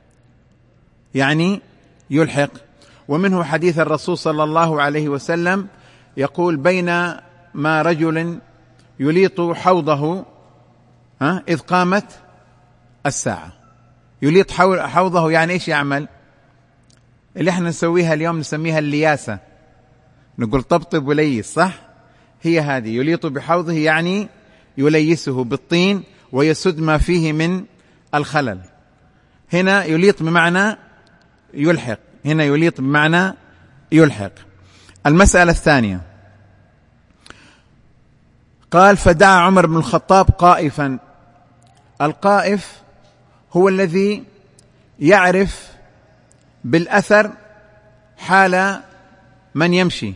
يعني يلحق. ومنه حديث الرسول صلى الله عليه وسلم يقول: بينما رجل يليط حوضه ها إذ قامت الساعة. يليط حوضه يعني إيش يعمل؟ اللي احنا نسويها اليوم نسميها اللياسة، نقول طبطب وليس، صح؟ هي هذه يليط بحوضه، يعني يليسه بالطين ويسد ما فيه من الخلل. هنا يليط بمعنى يلحق، هنا يليط بمعنى يلحق. المسألة الثانية قال: فدعا عمر بن الخطاب قائفا. القائف هو الذي يعرف بالأثر حال من يمشي،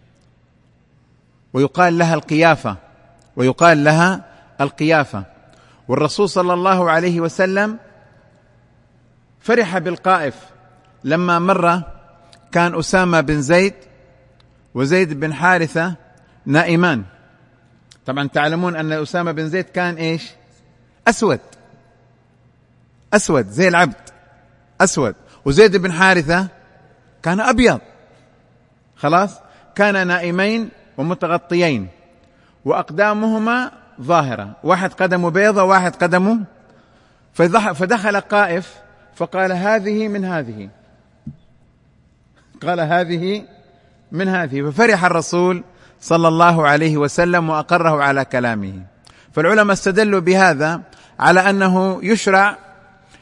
ويقال لها القيافة، ويقال لها القيافة. والرسول صلى الله عليه وسلم فرح بالقائف لما مر، كان أسامة بن زيد وزيد بن حارثة نائمان. طبعا تعلمون أن أسامة بن زيد كان إيش؟ أسود، أسود زي العبد، أسود. وزيد بن حارثة كان أبيض، خلاص. كان نائمين ومتغطيين وأقدامهما ظاهرة، واحد قدمه بيضة واحد قدمه. فدخل قائف فقال: هذه من هذه، قال هذه من هذه. ففرح الرسول صلى الله عليه وسلم وأقره على كلامه. فالعلماء استدلوا بهذا على أنه يشرع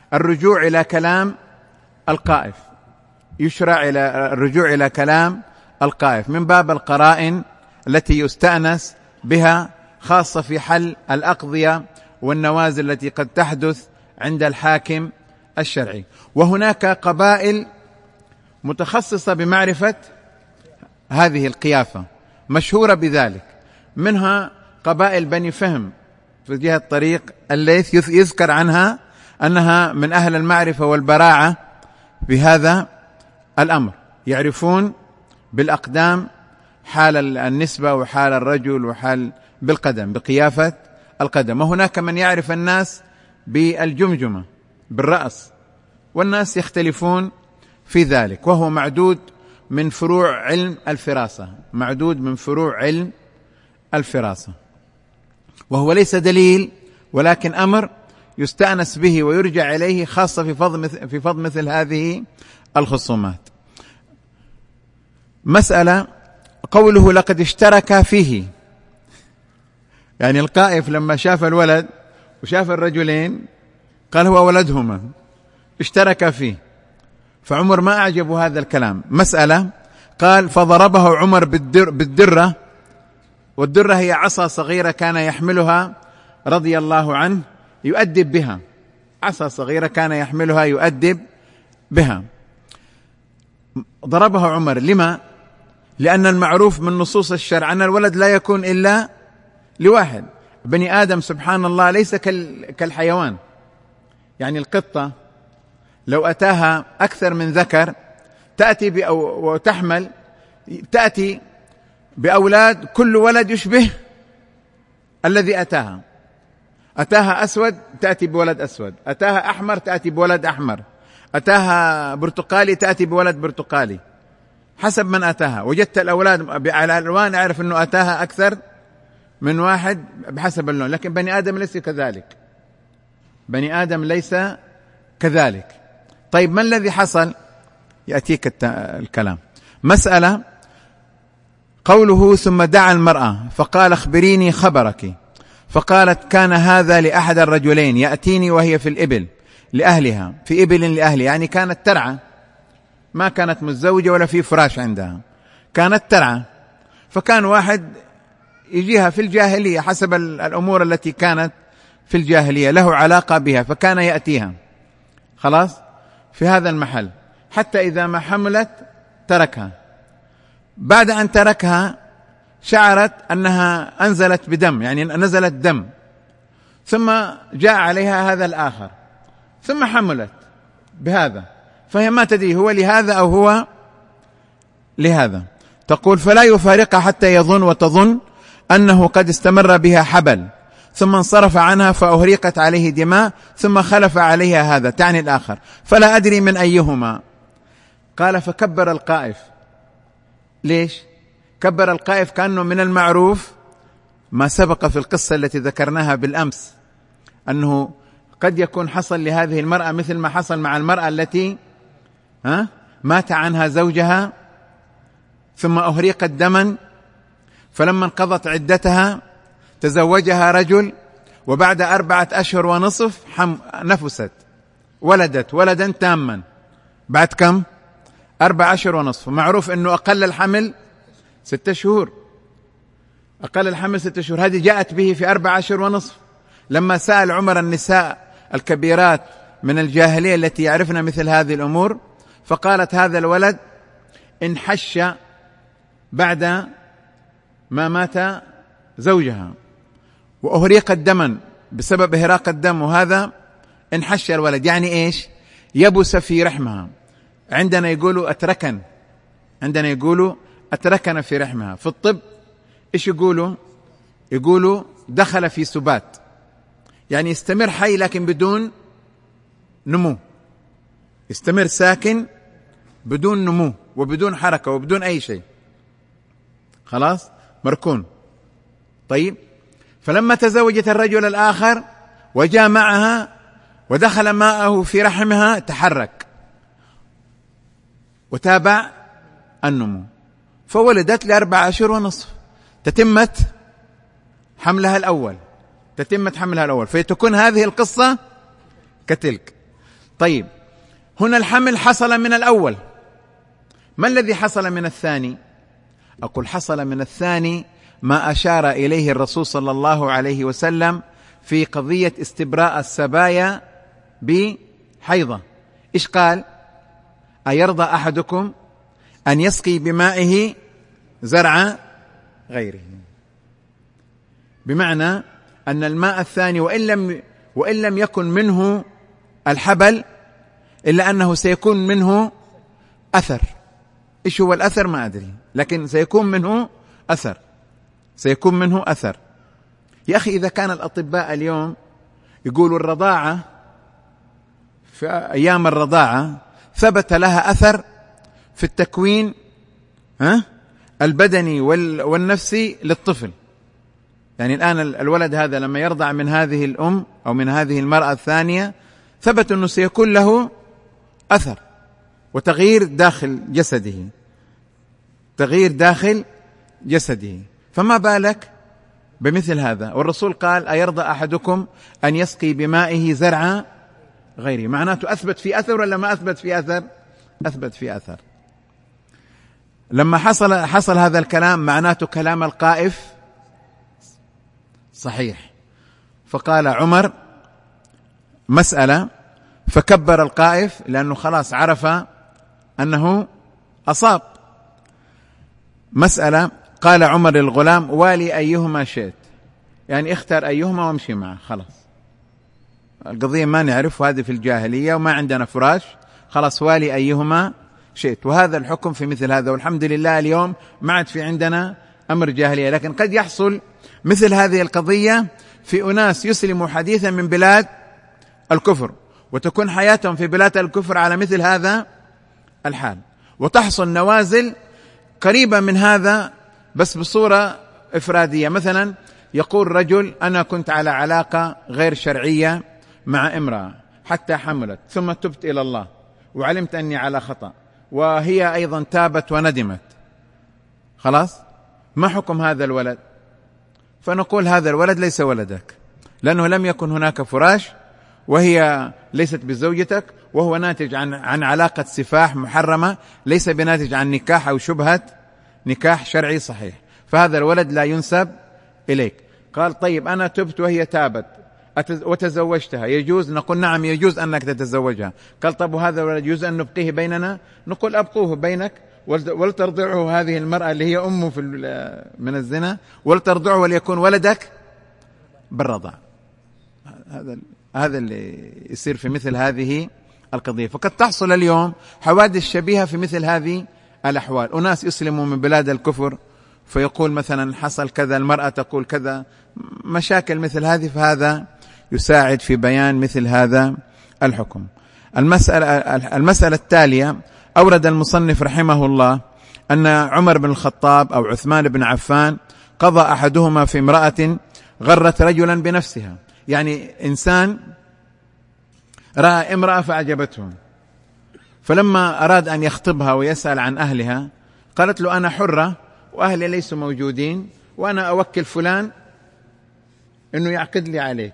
الرجوع إلى كلام القائف، يشرع إلى الرجوع إلى كلام القائف من باب القرائن التي يستأنس بها، خاصة في حل الأقضية والنوازل التي قد تحدث عند الحاكم الشرعي. وهناك قبائل متخصصة بمعرفة هذه القيافة مشهورة بذلك، منها قبائل بني فهم في جهة طريق الليث، يذكر عنها أنها من أهل المعرفة والبراعة في هذا الأمر، يعرفون بالأقدام حال النسبة وحال الرجل وحال بالقدم بقيافة القدم. وهناك من يعرف الناس بالجمجمة بالرأس، والناس يختلفون في ذلك، وهو معدود من فروع علم الفراسة، معدود من فروع علم الفراسة، وهو ليس دليل ولكن أمر يستأنس به ويرجع إليه، خاصة في فضل في فضل مثل هذه الخصومات. مسألة قوله لقد اشترك فيه، يعني القائف لما شاف الولد وشاف الرجلين قال هو ولدهما، اشترك فيه، فعمر ما أعجبه هذا الكلام. مسألة قال فضربه عمر بالدر بالدرة، والدرة هي عصا صغيرة كان يحملها رضي الله عنه يؤدب بها، عصا صغيرة كان يحملها يؤدب بها. ضربه عمر لما؟ لأن المعروف من نصوص الشرع أن الولد لا يكون إلا لواحد. بني آدم سبحان الله ليس كالحيوان، يعني القطة لو أتاها أكثر من ذكر تأتي بأو وتحمل تأتي بأولاد كل ولد يشبه الذي أتاها، أتاها أسود تأتي بولد أسود، أتاها أحمر تأتي بولد أحمر، أتاها برتقالي تأتي بولد برتقالي، حسب من أتاها. وجدت الأولاد على الألوان أعرف أنه أتاها أكثر من واحد بحسب اللون. لكن بني آدم ليس كذلك، بني آدم ليس كذلك. طيب ما الذي حصل؟ يأتيك الكلام. مسألة قوله ثم دعا المرأة فقال اخبريني خبرك، فقالت كان هذا لأحد الرجلين يأتيني وهي في الإبل لأهلها، في إبل لأهلها، يعني كانت ترعى، ما كانت متزوجة ولا في فراش عندها، كانت ترعى. فكان واحد يجيها في الجاهلية حسب الأمور التي كانت في الجاهلية له علاقة بها، فكان يأتيها خلاص في هذا المحل حتى إذا ما حملت تركها. بعد أن تركها شعرت أنها أنزلت بدم، يعني نزلت دم، ثم جاء عليها هذا الآخر ثم حملت بهذا، فهي ما تدري هو لهذا أو هو لهذا. تقول فلا يفارقها حتى يظن وتظن أنه قد استمر بها حبل، ثم انصرف عنها فأهريقت عليه دماء، ثم خلف عليها هذا، تعني الآخر، فلا أدري من أيهما. قال فكبر القائف. ليش كبر القائف؟ كأنه من المعروف ما سبق في القصة التي ذكرناها بالأمس، أنه قد يكون حصل لهذه المرأة مثل ما حصل مع المرأة التي ها مات عنها زوجها ثم أهريقت دما، فلما انقضت عدتها تزوجها رجل، وبعد أربعة أشهر ونصف حم نفست، ولدت ولدا تاما بعد كم؟ أربع أشهر ونصف. معروف أنه أقل الحمل ستة شهور، أقل الحمل ستة شهور، هذه جاءت به في أربع أشهر ونصف. لما سأل عمر النساء الكبيرات من الجاهلية التي يعرفن مثل هذه الأمور، فقالت هذا الولد انحش بعد ما مات زوجها وأهريقت دما بسبب إهراق الدم، وهذا انحش الولد، يعني إيش؟ يبس في رحمها. عندنا يقولوا أتركن، عندنا يقولوا أتركن في رحمها. في الطب إيش يقولوا؟ يقولوا دخل في سبات، يعني يستمر حي لكن بدون نمو، يستمر ساكن بدون نمو وبدون حركة وبدون أي شيء، خلاص مركون. طيب فلما تزوجت الرجل الآخر وجاء معها ودخل ماءه في رحمها تحرك وتابع النمو، فولدت لأربع أشهر ونصف، تتمت حملها الأول، تتمت حملها الأول، فتكون هذه القصة كتلك. طيب هنا الحمل حصل من الأول، ما الذي حصل من الثاني؟ أقول حصل من الثاني ما أشار إليه الرسول صلى الله عليه وسلم في قضية استبراء السبايا بحيضة. إيش قال؟ أيرضى أحدكم أن يسقي بمائه زرع غيره، بمعنى أن الماء الثاني وإن لم, وإن لم يكن منه الحبل إلا أنه سيكون منه أثر. إيش هو الأثر؟ ما أدري، لكن سيكون منه أثر، سيكون منه أثر. يا أخي إذا كان الأطباء اليوم يقولوا الرضاعة في أيام الرضاعة ثبت لها أثر في التكوين ها البدني والنفسي للطفل، يعني الآن الولد هذا لما يرضع من هذه الأم أو من هذه المرأة الثانية ثبت أنه سيكون له أثر وتغيير داخل جسده، تغيير داخل جسده، فما بالك بمثل هذا؟ والرسول قال أيرضى أحدكم أن يسقي بمائه زرع غيره، معناته أثبت في أثر ولا ما أثبت في أثر؟ أثبت في أثر. لما حصل حصل هذا الكلام معناته كلام القائف صحيح، فقال عمر مسألة فكبر القائف لأنه خلاص عرف أنه أصاب. مسألة قال عمر للغلام والي أيهما شئت، يعني اختر أيهما وامشي معه، خلاص القضية ما نعرف، وهذه في الجاهلية وما عندنا فراش، خلاص والي أيهما شئت. وهذا الحكم في مثل هذا، والحمد لله اليوم ما عاد في عندنا أمر جاهلية، لكن قد يحصل مثل هذه القضية في أناس يسلموا حديثا من بلاد الكفر وتكون حياتهم في بلاد الكفر على مثل هذا الحال، وتحصل نوازل قريبة من هذا بس بصورة إفرادية. مثلا يقول رجل أنا كنت على علاقة غير شرعية مع امرأة حتى حملت، ثم تبت إلى الله وعلمت أني على خطأ، وهي أيضا تابت وندمت، خلاص ما حكم هذا الولد؟ فنقول هذا الولد ليس ولدك، لأنه لم يكن هناك فراش، وهي ليست بزوجتك، وهو ناتج عن عن علاقة سفاح محرمة، ليس بناتج عن نكاح أو شبهة نكاح شرعي صحيح، فهذا الولد لا ينسب إليك. قال طيب أنا تبت وهي تابت وتزوجتها، يجوز؟ نقول نعم يجوز أنك تتزوجها. قال طب وهذا الولد يجوز أن نبقيه بيننا؟ نقول أبقوه بينك ولترضعه هذه المرأة اللي هي أمه في من الزنا، ولترضعه وليكون ولدك بالرضع. هذا هذا اللي يصير في مثل هذه القضية. فقد تحصل اليوم حوادث شبيهة في مثل هذه الأحوال، أناس يسلموا من بلاد الكفر فيقول مثلا حصل كذا، المرأة تقول كذا، مشاكل مثل هذه، فهذا يساعد في بيان مثل هذا الحكم. المسألة, المسألة التالية أورد المصنف رحمه الله أن عمر بن الخطاب أو عثمان بن عفان قضى أحدهما في امرأة غرت رجلا بنفسها، يعني إنسان رأى امرأة فأعجبته، فلما أراد أن يخطبها ويسأل عن أهلها قالت له أنا حرة وأهلي ليسوا موجودين وأنا أوكل فلان أنه يعقد لي عليك،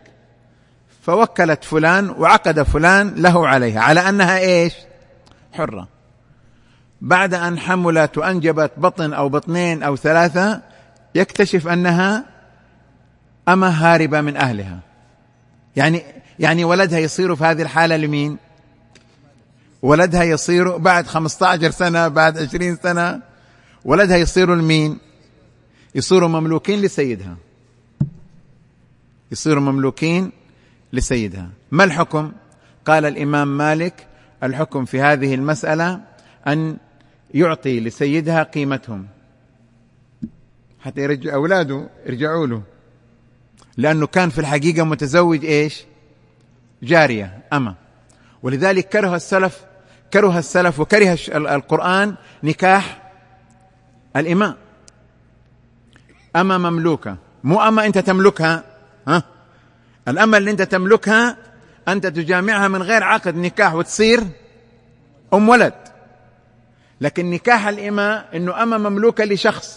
فوكلت فلان وعقد فلان له عليها على أنها إيش؟ حرة. بعد أن حملت وأنجبت بطن أو بطنين أو ثلاثة يكتشف أنها أما هاربة من أهلها، يعني يعني ولدها يصير في هذه الحالة لمين؟ ولدها يصير بعد خمسة عشر سنة، بعد عشرين سنة، ولدها يصير لمين؟ يصيروا مملوكين لسيدها، يصيروا مملوكين لسيدها. ما الحكم؟ قال الإمام مالك الحكم في هذه المسألة أن يعطي لسيدها قيمتهم حتى يرجع أولاده يرجعوا له، لأنه كان في الحقيقة متزوج إيش؟ جارية أما. ولذلك كره السلف كره السلف وكره القرآن نكاح الإماء. أما مملوكة، مو أما أنت تملكها، ها؟ الأما اللي أنت تملكها أنت تجامعها من غير عقد نكاح وتصير أم ولد. لكن نكاح الإماء إنه أما مملوكة لشخص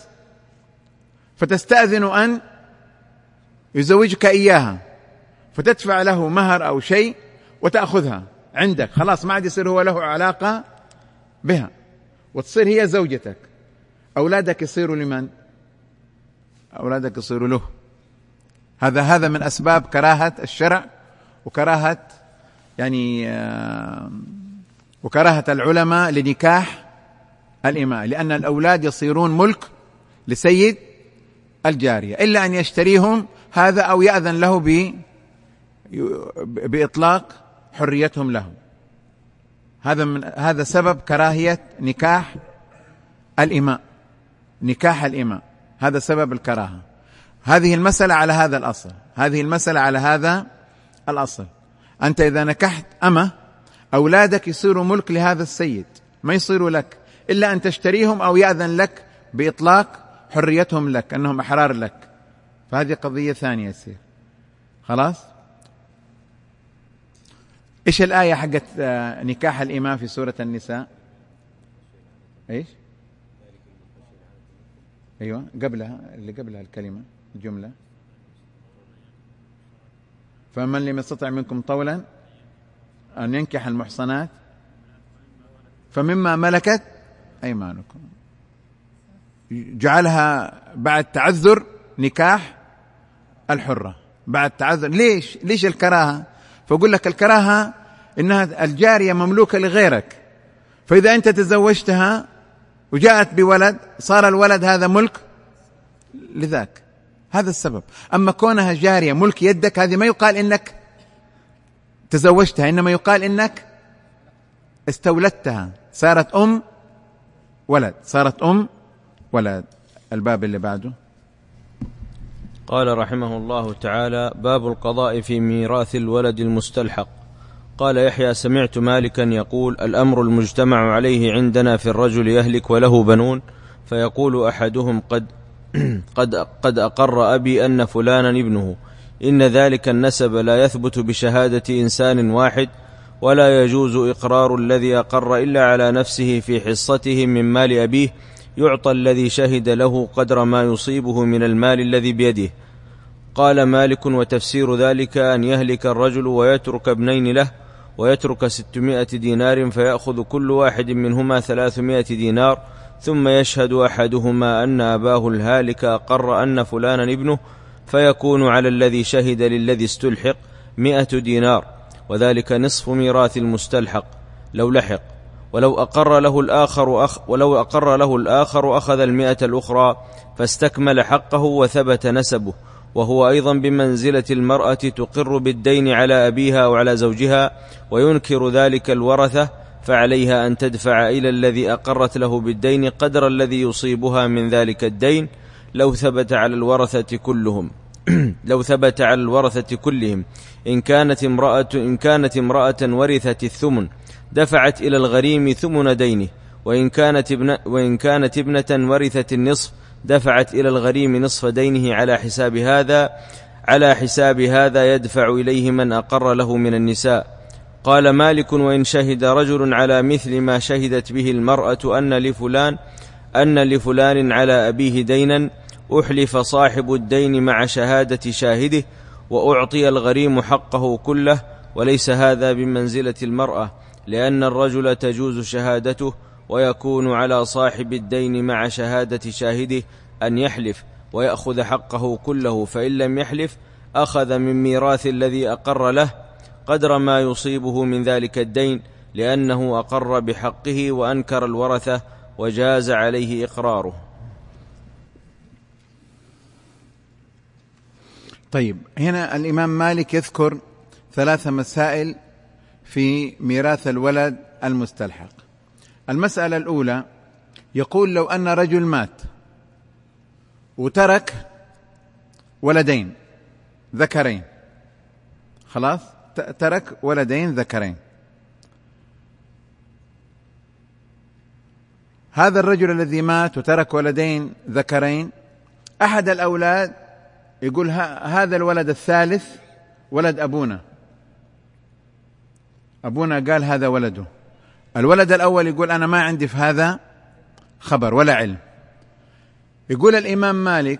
فتستأذن أن يزوجك إياها فتدفع له مهر أو شيء وتأخذها، عندك، خلاص ما عاد يصير هو له علاقة بها، وتصير هي زوجتك. أولادك يصيروا لمن؟ أولادك يصيروا له. هذا هذا من أسباب كراهة الشرع وكراهة يعني وكراهة العلماء لنكاح الإماء، لأن الأولاد يصيرون ملك لسيد الجارية إلا أن يشتريهم هذا أو يأذن له بإطلاق حريتهم له. هذا من هذا سبب كراهية نكاح الإماء، نكاح الإماء هذا سبب الكراهة. هذه المسألة على هذا الأصل، هذه المسألة على هذا الأصل. أنت إذا نكحت أمة أولادك يصيروا ملك لهذا السيد، ما يصيروا لك إلا أن تشتريهم أو يأذن لك بإطلاق حريتهم لك، أنهم أحرار لك. فهذه قضية ثانية تصير. خلاص. إيش الآية حقت نكاح الإماء في سورة النساء؟ إيش؟ أيوة قبلها، اللي قبلها الكلمة الجملة، فمن لم يستطع منكم طولا أن ينكح المحصنات فمما ملكت أيمانكم. جعلها بعد تعذر نكاح الحرة، بعد تعذر. ليش؟ ليش الكراهة؟ فأقول لك الكراهة إنها الجارية مملوكة لغيرك، فإذا أنت تزوجتها وجاءت بولد صار الولد هذا ملك لذاك، هذا السبب. أما كونها جارية ملك يدك هذه ما يقال إنك تزوجتها، إنما يقال إنك استولدتها، صارت أم ولد، صارت أم ولد. الباب اللي بعده. قال رحمه الله تعالى: باب القضاء في ميراث الولد المستلحق. قال يحيى: سمعت مالكا يقول: الأمر المجتمع عليه عندنا في الرجل يهلك وله بنون، فيقول أحدهم: قد قد قد أقر أبي أن فلانا ابنه، إن ذلك النسب لا يثبت بشهادة إنسان واحد، ولا يجوز إقرار الذي أقر إلا على نفسه في حصته من مال أبيه، يعطى الذي شهد له قدر ما يصيبه من المال الذي بيده. قال مالك: وتفسير ذلك أن يهلك الرجل ويترك ابنين له، ويترك ستمائة دينار، فيأخذ كل واحد منهما ثلاثمائة دينار، ثم يشهد أحدهما أن أباه الهالك أقر أن فلانا ابنه، فيكون على الذي شهد للذي استلحق مائة دينار، وذلك نصف ميراث المستلحق لو لحق. ولو أقر له الآخر أخ ولو أقر له الآخر أخذ المئة الأخرى فاستكمل حقه وثبت نسبه، وهو أيضا بمنزلة المرأة تقر بالدين على أبيها أو على زوجها وينكر ذلك الورثة، فعليها أن تدفع إلى الذي أقرت له بالدين قدر الذي يصيبها من ذلك الدين، لو ثبت على الورثة كلهم لو ثبت على الورثة كلهم. إن كانت امرأة إن كانت امرأة ورثت الثمن دفعت إلى الغريم ثمن دينه، وإن كانت ابن وإن كانت ابنة ورثت النصف دفعت إلى الغريم نصف دينه على حساب هذا على حساب هذا يدفع إليه من أقر له من النساء. قال مالك: وإن شهد رجل على مثل ما شهدت به المرأة أن لفلان أن لفلان على أبيه دينا، أحلف صاحب الدين مع شهادة شاهده، وأعطي الغريم حقه كله، وليس هذا بمنزلة المرأة، لأن الرجل تجوز شهادته، ويكون على صاحب الدين مع شهادة شاهده أن يحلف ويأخذ حقه كله، فإن لم يحلف أخذ من ميراث الذي أقر له قدر ما يصيبه من ذلك الدين، لأنه أقر بحقه وأنكر الورثة وجاز عليه إقراره. طيب، هنا الإمام مالك يذكر ثلاث مسائل في ميراث الولد المستلحق. المسألة الأولى يقول: لو أن رجل مات وترك ولدين ذكرين، خلاص ترك ولدين ذكرين، هذا الرجل الذي مات وترك ولدين ذكرين، أحد الأولاد يقول هذا الولد الثالث ولد أبونا، أبونا قال هذا ولده. الولد الأول يقول أنا ما عندي في هذا خبر ولا علم. يقول الإمام مالك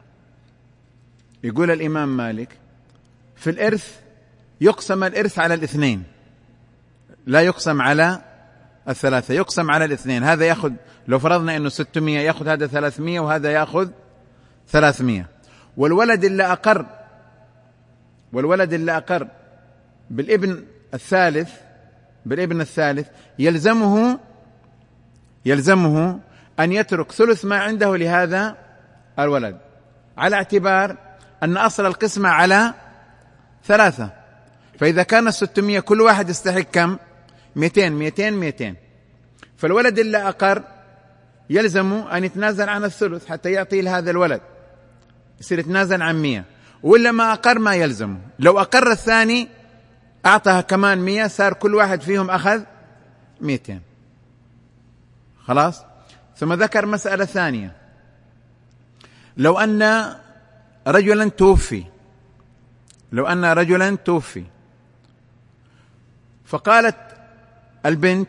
يقول الإمام مالك في الإرث يقسم الإرث على الاثنين، لا يقسم على الثلاثة، يقسم على الاثنين. هذا يأخذ، لو فرضنا أنه ستمائة يأخذ هذا ثلاثمائة وهذا يأخذ ثلاثمائة. والولد اللي أقر والولد اللي أقر بالابن الثالث بالابن الثالث يلزمه يلزمه أن يترك ثلث ما عنده لهذا الولد، على اعتبار أن أصل القسمة على ثلاثة. فإذا كان ستمائة كل واحد يستحق كم؟ مئتين مئتين مئتين. فالولد اللي أقر يلزم أن يتنازل عن الثلث حتى يعطي لهذا الولد، يصير يتنازل عن مئة. ولا ما أقر ما يلزمه. لو أقر الثاني أعطاها كمان مئة، صار كل واحد فيهم أخذ مئتين. خلاص. ثم ذكر مسألة ثانية، لو أن رجلا توفي لو أن رجلا توفي فقالت البنت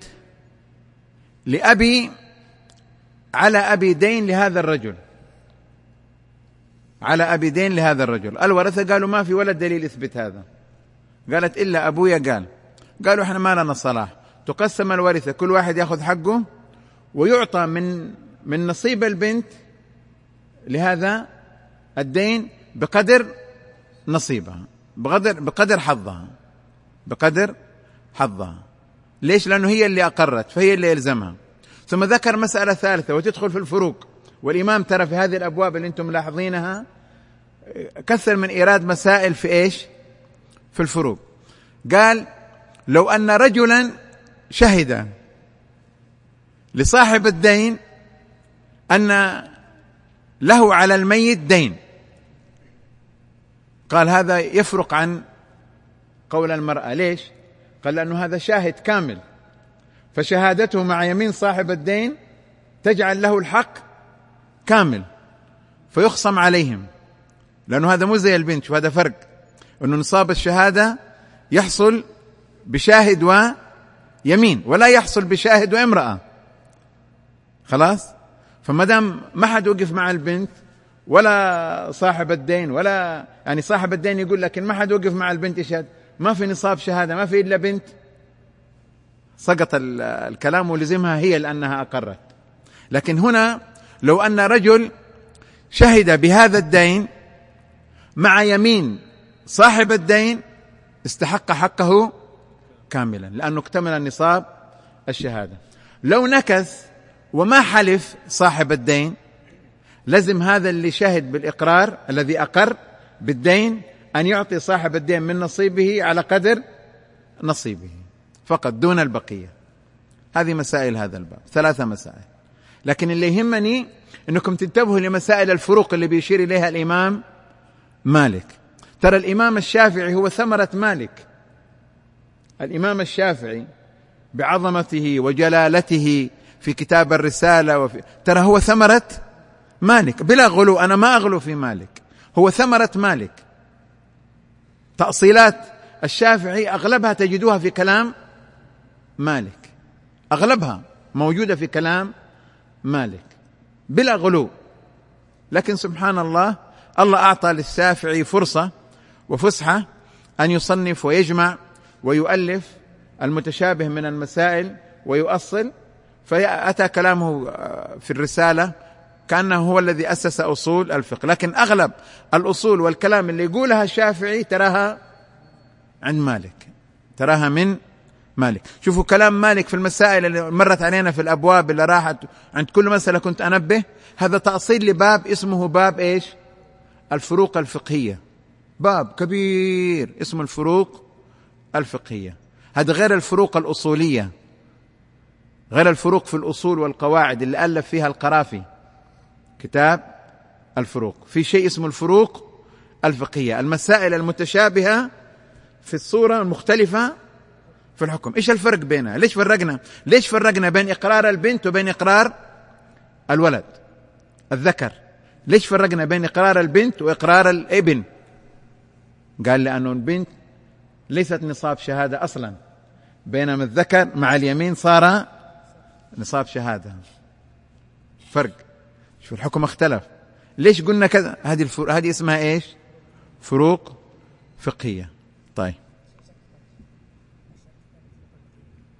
لأبي على أبي دين لهذا الرجل على أبي دين لهذا الرجل. الورثة قالوا ما في ولا دليل يثبت هذا. قالت إلا أبويا قال. قالوا إحنا ما لنا صلاح. تقسم الورثة، كل واحد يأخذ حقه ويعطى من من نصيب البنت لهذا الدين بقدر نصيبها، بقدر بقدر حظها بقدر حظها. ليش؟ لأنه هي اللي أقرت، فهي اللي يلزمها. ثم ذكر مسألة ثالثة وتدخل في الفروق. والإمام ترى في هذه الأبواب اللي أنتم ملاحظينها كثر من إيراد مسائل في إيش؟ في الفروق. قال لو أن رجلا شهد لصاحب الدين أن له على الميت دين، قال هذا يفرق عن قول المرأة. ليش؟ قال لأنه هذا شاهد كامل، فشهادته مع يمين صاحب الدين تجعل له الحق كامل، فيخصم عليهم، لأنه هذا مو زي البنت. وهذا فرق، أنه نصاب الشهادة يحصل بشاهد ويمين ولا يحصل بشاهد وامرأة. خلاص. فما دام ما حد وقف مع البنت ولا صاحب الدين، ولا يعني صاحب الدين يقول لكن ما حد وقف مع البنت يشهد، ما في نصاب شهادة، ما في إلا بنت، سقط الكلام ولزمها هي لأنها أقرت. لكن هنا لو أن رجل شهد بهذا الدين مع يمين صاحب الدين استحق حقه كاملا، لأنه اكتمل النصاب الشهادة. لو نكث وما حلف صاحب الدين لازم هذا اللي شهد بالإقرار الذي أقر بالدين أن يعطي صاحب الدين من نصيبه على قدر نصيبه فقط دون البقية. هذه مسائل هذا الباب، ثلاثة مسائل. لكن اللي يهمني أنكم تنتبهوا لمسائل الفروق اللي بيشير إليها الإمام مالك. ترى الإمام الشافعي هو ثمرة مالك. الإمام الشافعي بعظمته وجلالته في كتاب الرسالة وفي... ترى هو ثمرة مالك بلا غلو. أنا ما أغلو في مالك، هو ثمرة مالك. تأصيلات الشافعي أغلبها تجدوها في كلام مالك، أغلبها موجودة في كلام مالك بلا غلو. لكن سبحان الله، الله أعطى للشافعي فرصة وفسحة أن يصنف ويجمع ويؤلف المتشابه من المسائل ويؤصل. فأتى كلامه في الرسالة كأنه هو الذي أسس أصول الفقه. لكن أغلب الأصول والكلام اللي يقولها الشافعي تراها عند مالك، تراها من مالك. شوفوا كلام مالك في المسائل اللي مرت علينا في الأبواب اللي راحت، عند كل مسألة كنت أنبه. هذا تأصيل لباب اسمه باب إيش؟ الفروق الفقهية. باب كبير اسمه الفروق الفقهية. هذا غير الفروق الأصولية، غير الفروق في الأصول والقواعد اللي ألف فيها القرافي كتاب الفروق. في شيء اسمه الفروق الفقهية، المسائل المتشابهة في الصورة المختلفة في الحكم. إيش الفرق بينها؟ ليش فرقنا؟ ليش فرقنا بين إقرار البنت وبين إقرار الولد الذكر؟ ليش فرقنا بين إقرار البنت وإقرار الابن؟ قال لأنه البنت ليست نصاب شهادة أصلا، بينما الذكر مع اليمين صار نصاب شهادة. فرق. شو الحكم اختلف. ليش قلنا كذا؟ هذه الفروق، هذه اسمها إيش؟ فروق فقهية. طيب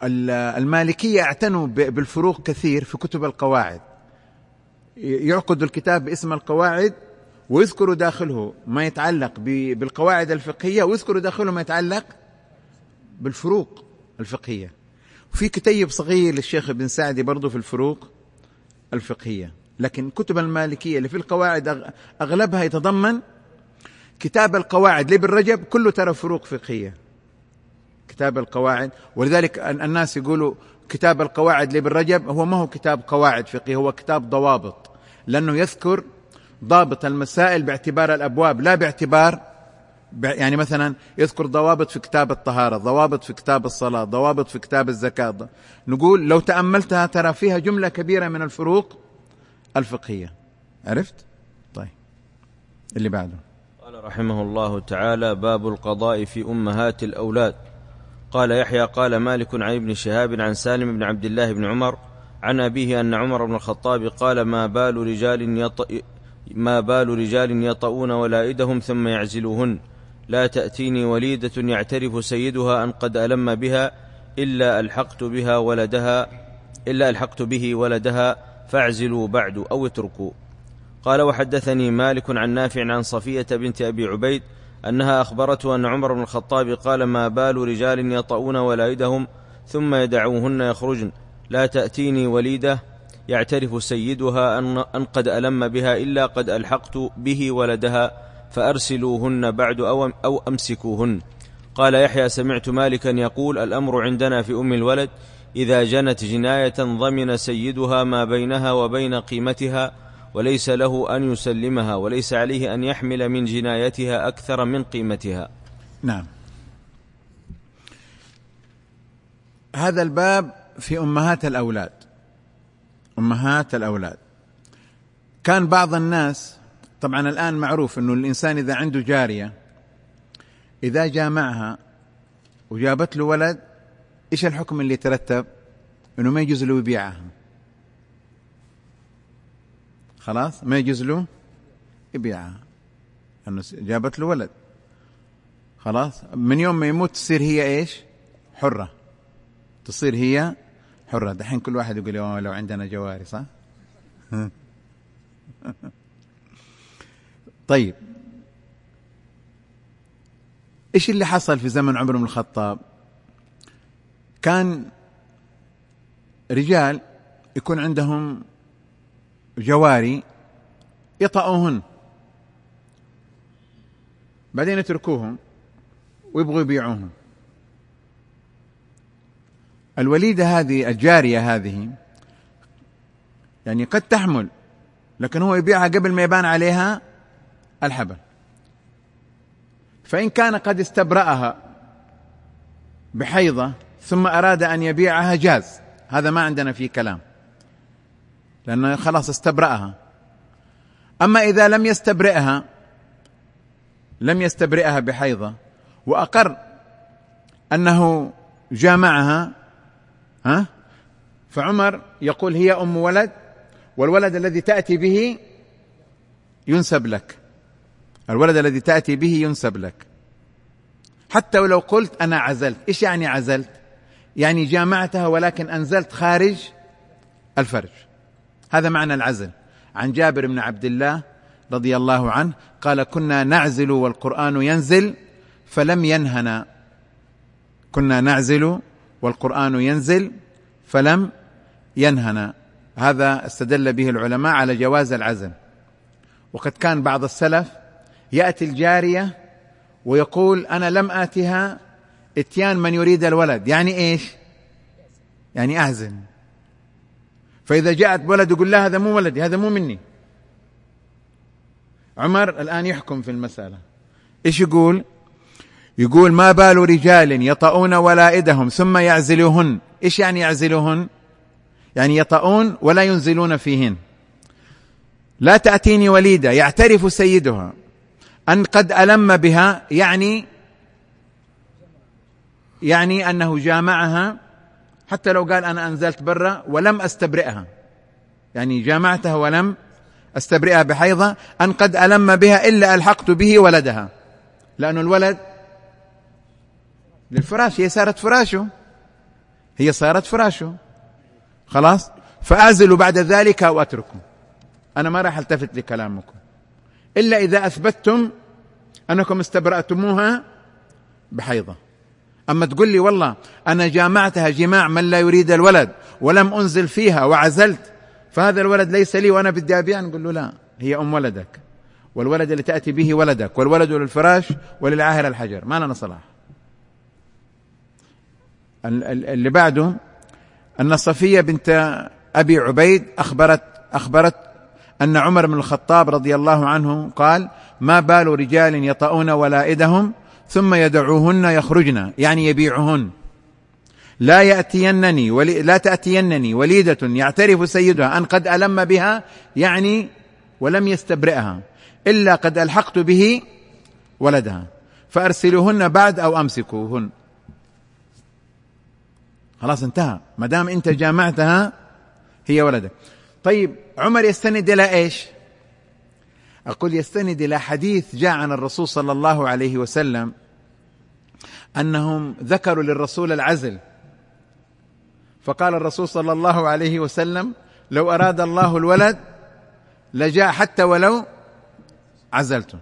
المالكية اعتنوا بالفروق كثير في كتب القواعد، يعقد الكتاب باسم القواعد ويذكروا داخله ما يتعلق بالقواعد الفقهية ويذكروا داخله ما يتعلق بالفروق الفقهية. وفي كتيب صغير للشيخ ابن سعدي برضو في الفروق الفقهية. لكن كتب المالكية اللي في القواعد أغلبها يتضمن كتاب القواعد لابن رجب كله ترى فروق فقهية، كتاب القواعد. ولذلك الناس يقولوا كتاب القواعد لابن رجب هو ما هو كتاب قواعد فقهية، هو كتاب ضوابط، لأنه يذكر ضابط المسائل باعتبار الأبواب لا باعتبار، يعني مثلا يذكر ضوابط في كتاب الطهارة، ضوابط في كتاب الصلاة، ضوابط في كتاب الزكاة. نقول لو تأملتها ترى فيها جملة كبيرة من الفروق الفقهية. عرفت؟ طيب اللي بعده. قال رحمه الله تعالى: باب القضاء في أمهات الأولاد. قال يحيى: قال مالك عن ابن شهاب عن سالم بن عبد الله بن عمر عن أبيه أن عمر بن الخطاب قال: ما بال رجال يط... ما بال رجال يطؤون ولائدهم ثم يعزلوهن، لا تأتيني وليدة يعترف سيدها أن قد ألم بها إلا ألحقت بها ولدها إلا ألحقت به ولدها فاعزلوا بعد أو اتركوا. قال: وحدثني مالك عن نافع عن صفية بنت أبي عبيد أنها أخبرته أن عمر بن الخطاب قال: ما بال رجال يطؤون ولائدهم ثم يدعوهن يخرجن، لا تأتيني وليدة يعترف سيدها أن قد ألم بها إلا قد ألحقت به ولدها فأرسلوهن بعد أو, أو أمسكوهن. قال يحيى: سمعت مالكا يقول: الأمر عندنا في أم الولد إذا جنت جناية ضمن سيدها ما بينها وبين قيمتها، وليس له أن يسلمها، وليس عليه أن يحمل من جنايتها أكثر من قيمتها. نعم. هذا الباب في أمهات الأولاد. أمهات الأولاد كان بعض الناس، طبعا الآن معروف أنه الإنسان إذا عنده جارية إذا جامعها وجابت له ولد، إيش الحكم اللي ترتب؟ أنه ما يجوز له يبيعها، خلاص ما يجوز له يبيعها أنه جابت له ولد، خلاص من يوم ما يموت تصير هي إيش؟ حرة، تصير هي حرة. دحين كل واحد يقول لو عندنا جواري، صح؟ طيب إيش اللي حصل في زمن عمر بن الخطاب؟ كان رجال يكون عندهم جواري يطأوهن، بعدين يتركوهم ويبغوا يبيعوهم. الوليدة هذه، الجارية هذه، يعني قد تحمل، لكن هو يبيعها قبل ما يبان عليها الحبل. فإن كان قد استبرأها بحيضة ثم أراد أن يبيعها جاز، هذا ما عندنا فيه كلام، لأنه خلاص استبرأها. أما إذا لم يستبرئها لم يستبرئها بحيضة وأقر أنه جامعها، ها، فعمر يقول: هي أم ولد، والولد الذي تأتي به ينسب لك، الولد الذي تأتي به ينسب لك، حتى ولو قلت أنا عزلت. إيش يعني عزلت؟ يعني جامعتها ولكن أنزلت خارج الفرج، هذا معنى العزل. عن جابر بن عبد الله رضي الله عنه قال: كنا نعزل والقرآن ينزل فلم ينهنا، كنا نعزل والقرآن ينزل فلم ينهنا. هذا استدل به العلماء على جواز العزل. وقد كان بعض السلف يأتي الجارية ويقول: أنا لم آتها اتيان من يريد الولد، يعني إيش؟ يعني أعزل. فإذا جاءت بولد يقول: لا هذا مو ولدي، هذا مو مني. عمر الآن يحكم في المسألة، إيش يقول؟ يقول: ما بال رجال يطؤون ولائدهم ثم يعزلوهن. إيش يعني يعزلوهن؟ يعني يطؤون ولا ينزلون فيهن. لا تأتيني وليدة يعترف سيدها أن قد ألم بها، يعني يعني أنه جامعها، حتى لو قال أنا أنزلت برا ولم أستبرئها، يعني جامعتها ولم أستبرئها بحيضة، أن قد ألم بها إلا ألحقت به ولدها، لأن الولد للفراش، هي صارت فراشه، هي صارت فراشه خلاص. فآزلوا بعد ذلك أو أتركوا، أنا ما راح التفت لكلامكم إلا إذا أثبتتم أنكم استبرأتموها بحيضة. أما تقول لي والله أنا جامعتها جماع من لا يريد الولد ولم أنزل فيها وعزلت، فهذا الولد ليس لي وأنا بدي أبيع، نقول له لا، هي أم ولدك، والولد اللي تأتي به ولدك، والولد للفراش وللعاهر الحجر، ما لنا صلاح. اللي بعده أن صفية بنت أبي عبيد أخبرت أخبرت أن عمر بن الخطاب رضي الله عنه قال: ما بال رجال يطؤون ولائدهم ثم يدعوهن يخرجن، يعني يبيعهن، لا يأتينني ولي لا تأتينني وليدة يعترف سيدها أن قد ألم بها، يعني ولم يستبرئها، إلا قد ألحقت به ولدها، فأرسلوهن بعد أو أمسكوهن. خلاص انتهى، ما دام أنت جامعتها هي ولدك. طيب عمر يستند إلى إيش؟ أقول يستند إلى حديث جاء عن الرسول صلى الله عليه وسلم أنهم ذكروا للرسول العزل، فقال الرسول صلى الله عليه وسلم: لو أراد الله الولد لجاء حتى ولو عزلته.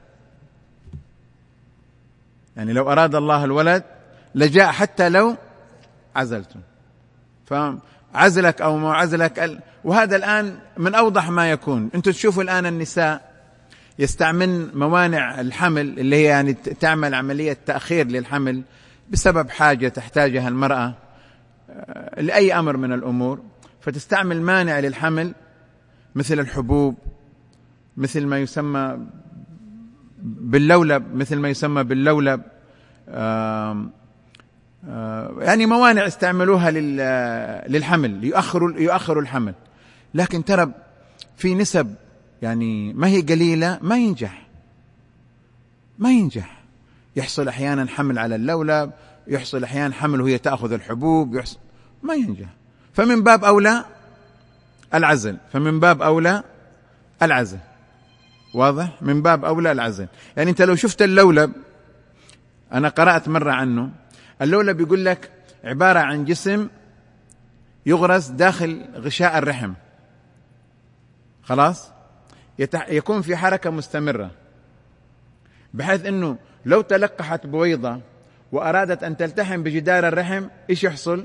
يعني لو أراد الله الولد لجاء حتى لو عزلته. فعزلك أو ما عزلك، وهذا الآن من أوضح ما يكون. أنتم تشوفوا الآن النساء يستعمل موانع الحمل، اللي هي يعني تعمل عملية تأخير للحمل بسبب حاجة تحتاجها المرأة لأي أمر من الأمور، فتستعمل مانع للحمل مثل الحبوب، مثل ما يسمى باللولب مثل ما يسمى باللولب آم آم يعني موانع استعملوها للحمل يؤخروا يؤخروا الحمل. لكن ترى في نسب يعني ما هي قليلة ما ينجح ما ينجح يحصل أحيانا حمل على اللولب، يحصل أحيانا حمل وهي تأخذ الحبوب، يحصل ما ينجح. فمن باب أولى العزل فمن باب أولى العزل واضح؟ من باب أولى العزل. يعني أنت لو شفت اللولب، أنا قرأت مرة عنه، اللولب يقول لك عبارة عن جسم يغرس داخل غشاء الرحم، خلاص، يكون في حركة مستمرة، بحيث أنه لو تلقحت بويضة وأرادت أن تلتحم بجدار الرحم إيش يحصل؟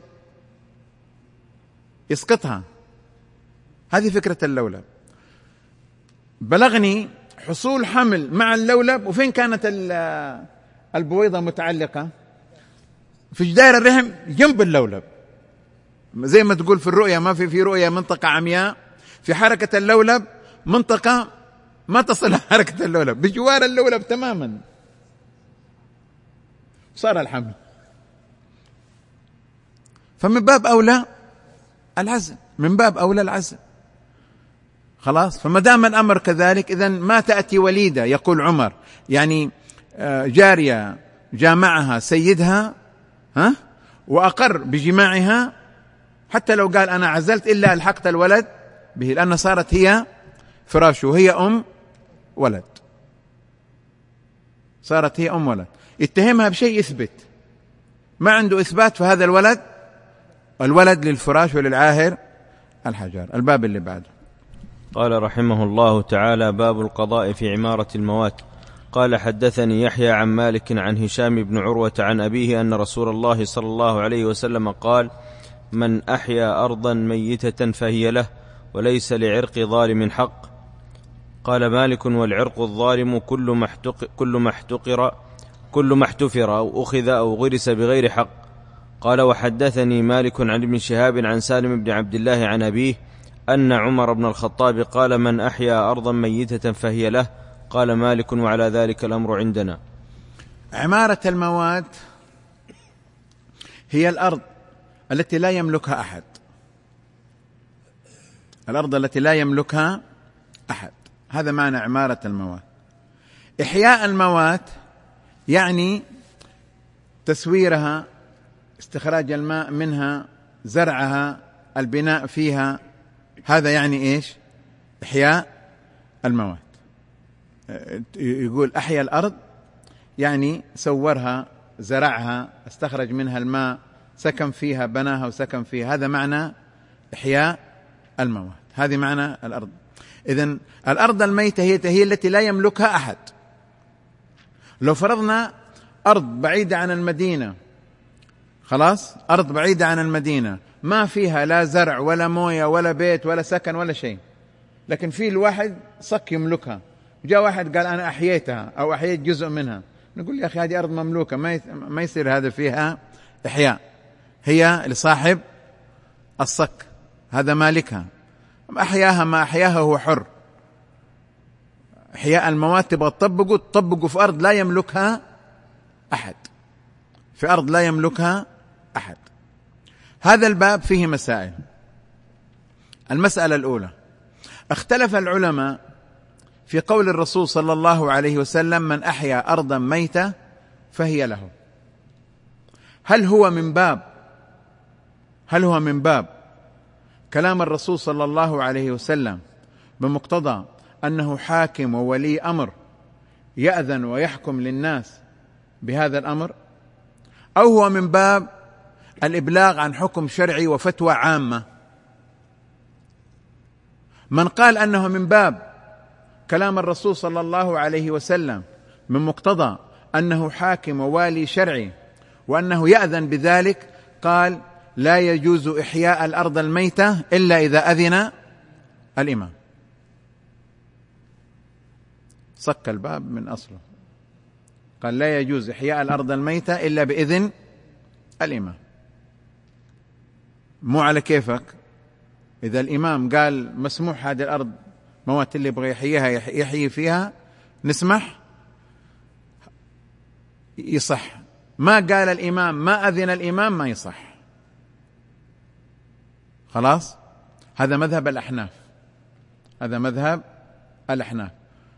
يسقطها. هذه فكرة اللولب. بلغني حصول حمل مع اللولب، وفين كانت البويضة متعلقة؟ في جدار الرحم جنب اللولب. زي ما تقول في الرؤية، ما في في رؤية منطقة عمياء، في حركة اللولب منطقة ما تصل حركة اللولب، بجوار اللولب تماما صار الحمل. فمن باب أولى العزل من باب أولى العزل خلاص. فما دام الأمر كذلك، إذن ما تأتي وليدة، يقول عمر، يعني جارية جامعها سيدها ها وأقر بجماعها، حتى لو قال أنا عزلت إلا ألحقت الولد به، لأن صارت هي فراشه وهي أم ولد، صارت هي أم ولد. اتهمها بشيء يثبت، ما عنده إثبات، فهذا الولد الولد للفراش وللعاهر الحجر. الباب اللي بعده. قال رحمه الله تعالى: باب القضاء في عمارة الموات. قال: حدثني يحيى عن مالك عن هشام بن عروة عن أبيه أن رسول الله صلى الله عليه وسلم قال: من أحيا أرضا ميتة فهي له، وليس لعرق ظالم حق. قال مالك: والعرق الظالم كل ما احتق كل ما احتقر كل ما احتفر أو أخذ أو غرس بغير حق. قال: وحدثني مالك عن ابن شهاب عن سالم بن عبد الله عن أبيه أن عمر بن الخطاب قال: من أحيا أرضا ميتة فهي له. قال مالك: وعلى ذلك الأمر عندنا. عمارة الموات هي الأرض التي لا يملكها أحد، الأرض التي لا يملكها أحد، هذا معنى عمارة الموات. إحياء الموات يعني تسويرها، استخراج الماء منها، زرعها، البناء فيها، هذا يعني إيش؟ إحياء الموات. يقول أحيا الأرض يعني سورها، زرعها، استخرج منها الماء، سكن فيها، بناها وسكن فيها. هذا معنى إحياء الموات، هذه معنى الأرض. إذن الأرض الميتة هي هي التي لا يملكها أحد. لو فرضنا أرض بعيدة عن المدينة، خلاص، أرض بعيدة عن المدينة ما فيها لا زرع ولا موية ولا بيت ولا سكن ولا شيء، لكن في الواحد صك يملكها، جاء واحد قال أنا أحييتها أو أحييت جزء منها، نقول يا أخي هذه أرض مملوكة، ما يصير هذا فيها إحياء، هي لصاحب الصك، هذا مالكها. أحياها ما أحياها هو حر. إحياء الموات تبغى تطبقوا تطبقوا في أرض لا يملكها أحد، في أرض لا يملكها أحد. هذا الباب فيه مسائل. المسألة الأولى، اختلف العلماء في قول الرسول صلى الله عليه وسلم: من أحيا أرضا ميتة فهي له. هل هو من باب هل هو من باب كلام الرسول صلى الله عليه وسلم بمقتضى أنه حاكم وولي أمر يأذن ويحكم للناس بهذا الأمر، أو هو من باب الإبلاغ عن حكم شرعي وفتوى عامة؟ من قال أنه من باب كلام الرسول صلى الله عليه وسلم من مقتضى أنه حاكم ووالي شرعي وأنه يأذن بذلك، قال: لا يجوز إحياء الأرض الميتة إلا إذا أذن الإمام. صك الباب من أصله، قال: لا يجوز إحياء الأرض الميتة إلا بإذن الإمام. مو على كيفك، إذا الإمام قال مسموح هذه الأرض موات اللي يبغى يحييها يحيي فيها نسمح، يصح. ما قال الإمام، ما أذن الإمام، ما يصح. خلاص، هذا مذهب الأحناف، هذا مذهب الأحناف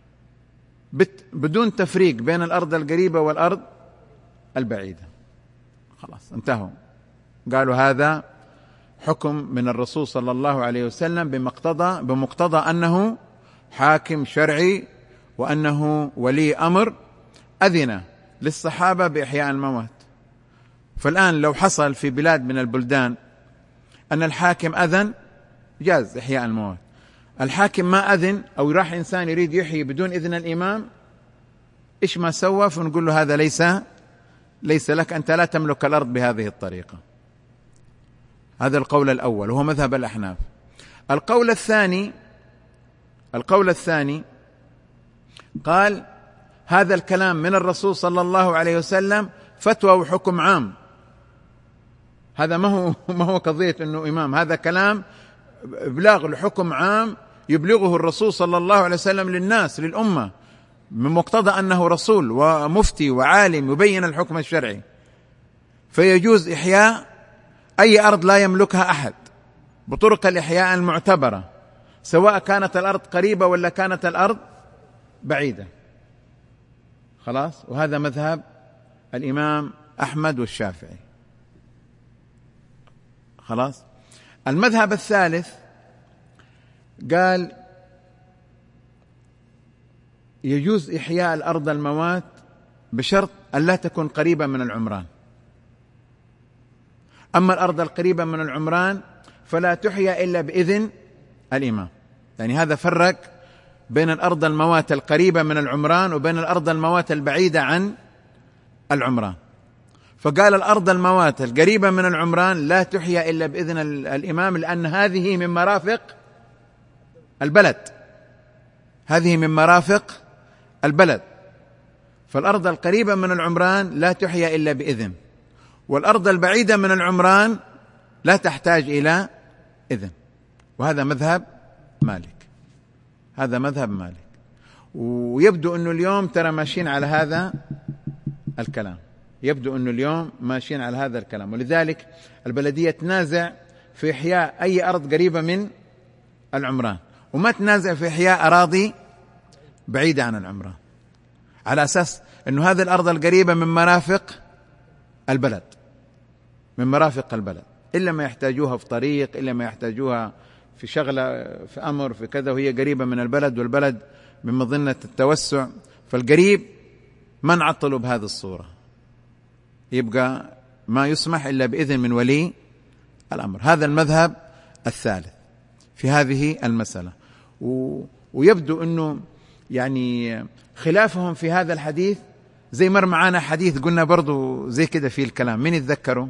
بدون تفريق بين الأرض القريبة والأرض البعيدة. خلاص انتهوا، قالوا هذا حكم من الرسول صلى الله عليه وسلم بمقتضى بمقتضى أنه حاكم شرعي وأنه ولي أمر أذن للصحابة بإحياء الموات. فالآن لو حصل في بلاد من البلدان أن الحاكم أذن، جاز إحياء الموات. الحاكم ما أذن أو راح إنسان يريد يحيي بدون إذن الإمام، إيش ما سوى؟ فنقول له هذا ليس ليس لك، أنت لا تملك الأرض بهذه الطريقة. هذا القول الأول وهو مذهب الأحناف. القول الثاني القول الثاني قال: هذا الكلام من الرسول صلى الله عليه وسلم فتوى وحكم عام. هذا ما هو ما هو قضية إنه إمام، هذا كلام إبلاغ الحكم عام يبلغه الرسول صلى الله عليه وسلم للناس، للأمة، من مقتضى أنه رسول ومفتي وعالم يبين الحكم الشرعي. فيجوز إحياء أي أرض لا يملكها أحد بطرق الإحياء المعتبرة، سواء كانت الأرض قريبة ولا كانت الأرض بعيدة. خلاص، وهذا مذهب الإمام أحمد والشافعي. خلاص. المذهب الثالث قال: يجوز إحياء الأرض الموات بشرط أن لا تكون قريبة من العمران. أما الأرض القريبة من العمران فلا تحيا إلا بإذن الإمام. يعني هذا فرق بين الأرض الموات القريبة من العمران وبين الأرض الموات البعيدة عن العمران. فقال الأرض الموات القريبة من العمران لا تحيا إلا بإذن الإمام، لأن هذه من مرافق البلد، هذه من مرافق البلد. فالأرض القريبة من العمران لا تحيا إلا بإذن، والأرض البعيدة من العمران لا تحتاج إلى إذن. وهذا مذهب مالك، هذا مذهب مالك. ويبدو أنه اليوم ترى ماشيين على هذا الكلام، يبدو أنه اليوم ماشيين على هذا الكلام. ولذلك البلدية تنازع في إحياء أي أرض قريبة من العمران، وما تنازع في إحياء أراضي بعيدة عن العمران، على أساس أنه هذه الأرض القريبة من مرافق البلد، من مرافق البلد، إلا ما يحتاجوها في طريق، إلا ما يحتاجوها في شغلة، في أمر، في كذا، وهي قريبة من البلد، والبلد من مظنة التوسع. فالقريب ما نعطله بهذه الصورة، يبقى ما يسمح إلا بإذن من ولي الأمر. هذا المذهب الثالث في هذه المسألة. و... ويبدو أنه يعني خلافهم في هذا الحديث زي مر معانا حديث قلنا برضو زي كده في الكلام. من يتذكروا؟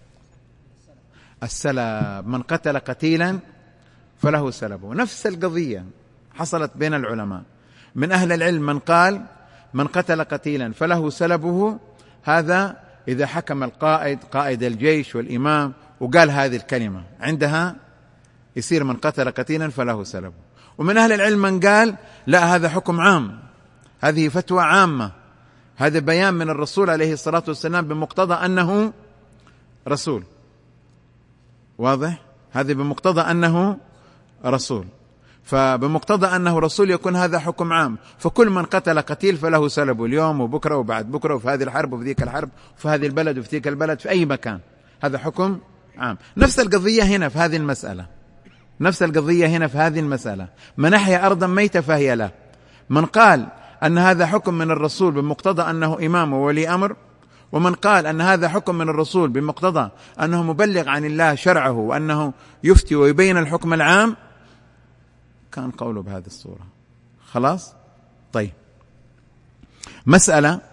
السلب، من قتل قتيلا فله سلبه. نفس القضية حصلت بين العلماء. من أهل العلم من قال من قتل قتيلا فله سلبه، هذا إذا حكم القائد قائد الجيش والإمام وقال هذه الكلمة عندها يصير من قتل قتيلا فله سلبه. ومن أهل العلم من قال لا، هذا حكم عام، هذه فتوى عامة، هذا بيان من الرسول عليه الصلاة والسلام بمقتضى أنه رسول. واضح؟ هذا بمقتضى أنه رسول، فبمقتضى أنه رسول يكون هذا حكم عام. فكل من قتل قتيل فله سلبه اليوم وبكرة وبعد بكرة وفي هذه الحرب وفي ذيك الحرب وفي هذه البلد وفي ذيك البلد في أي مكان، هذا حكم عام. نفس القضية هنا في هذه المسألة، نفس القضية هنا في هذه المسألة. من أحيا أرضا ميتة فهي له. من قال أن هذا حكم من الرسول بمقتضى أنه إمام وولي أمر، ومن قال أن هذا حكم من الرسول بمقتضى أنه مبلغ عن الله شرعه وأنه يفتي ويبين الحكم العام، كان قوله بهذه الصورة. خلاص؟ طيب، مسألة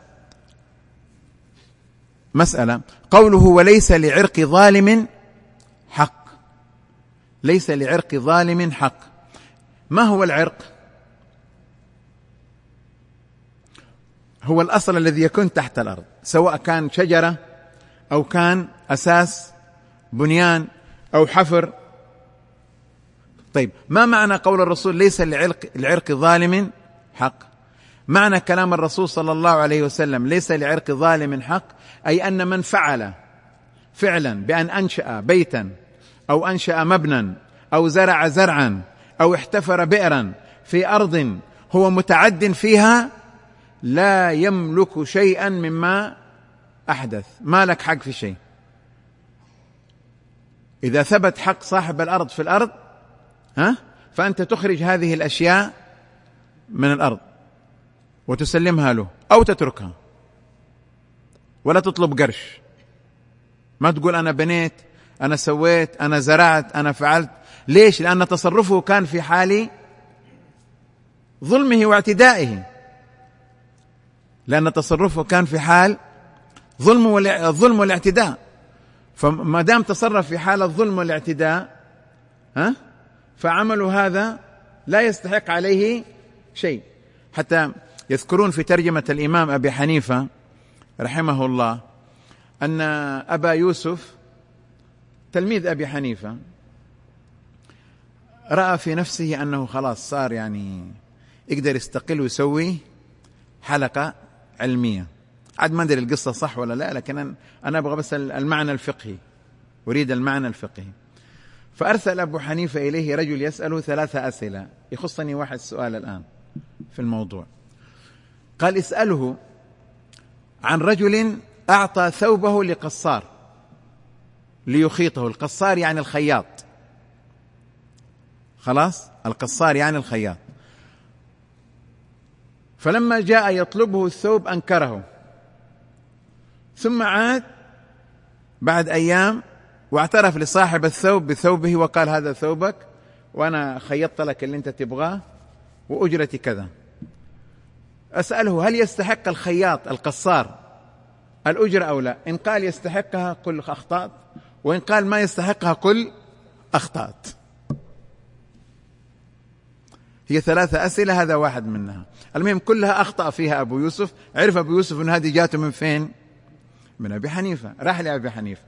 مسألة قوله وليس لعرق ظالم حق. ليس لعرق ظالم حق. ما هو العرق؟ هو الأصل الذي يكون تحت الأرض، سواء كان شجرة أو كان أساس بنيان أو حفر. طيب، ما معنى قول الرسول ليس لعرق, لعرق ظالم حق؟ معنى كلام الرسول صلى الله عليه وسلم ليس لعرق ظالم حق، أي أن من فعل فعلا بأن أنشأ بيتا أو أنشأ مبنى أو زرع زرعا أو احتفر بئرا في أرض هو متعد فيها لا يملك شيئا مما أحدث، ما لك حق في شيء. إذا ثبت حق صاحب الأرض في الأرض ها فأنت تخرج هذه الأشياء من الأرض وتسلمها له أو تتركها، ولا تطلب قرش. ما تقول أنا بنيت، أنا سويت، أنا زرعت، أنا فعلت. ليش؟ لأن تصرفه كان في حال ظلمه واعتدائه، لأن تصرفه كان في حال ظلم والظلم والاعتداء. فما دام تصرف في حال الظلم والاعتداء ها فعمله هذا لا يستحق عليه شيء. حتى يذكرون في ترجمة الإمام أبي حنيفة رحمه الله أن أبا يوسف تلميذ أبي حنيفة رأى في نفسه أنه خلاص صار يعني يقدر يستقل ويسوي حلقة علمية. عاد ما أدري القصة صح ولا لا، لكن أنا أبغى بس المعنى الفقهي، أريد المعنى الفقهي. فأرسل أبو حنيفة إليه رجل يسأله ثلاثة أسئلة. يخصني واحد سؤال الآن في الموضوع. قال اسأله عن رجل أعطى ثوبه لقصار ليخيطه. القصار يعني الخياط، خلاص، القصار يعني الخياط. فلما جاء يطلبه الثوب أنكره، ثم عاد بعد أيام واعترف لصاحب الثوب بثوبه وقال هذا ثوبك وأنا خيطت لك اللي أنت تبغاه وأجرتي كذا. أسأله هل يستحق الخياط القصار الأجرة أو لا؟ إن قال يستحقها قل أخطأت، وإن قال ما يستحقها قل أخطأت. هي ثلاثة أسئلة، هذا واحد منها. المهم كلها أخطأ فيها أبو يوسف. عرف أبو يوسف أن هذه جاته من فين؟ من أبي حنيفة. راح لأبي حنيفة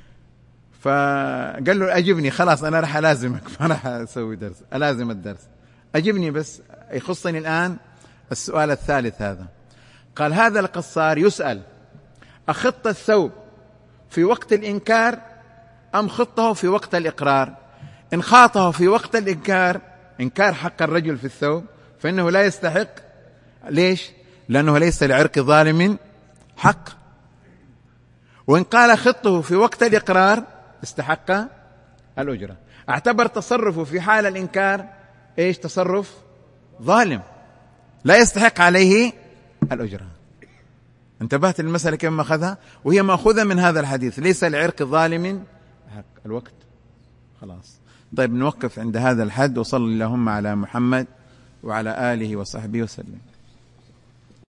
فقال له أجبني، خلاص أنا راح ألازمك، ما راح أسوي درس، ألازم الدرس، أجبني بس يخصني الآن السؤال الثالث هذا. قال هذا القصار يسأل أخط الثوب في وقت الإنكار أم خطه في وقت الإقرار؟ إن خاطه في وقت الإنكار، إنكار حق الرجل في الثوب، فإنه لا يستحق. ليش؟ لأنه ليس لعرق ظالم حق. وإن قال خطه في وقت الإقرار استحق الأجرة. اعتبر تصرفه في حال الإنكار إيش؟ تصرف ظالم لا يستحق عليه الأجرة. انتبهت للمسألة كيف ما أخذها؟ وهي مأخوذة من هذا الحديث: ليس لعرق ظالم حق. الوقت خلاص. طيب نوقف عند هذا الحد، وصل اللهم على محمد وعلى آله وصحبه وسلم.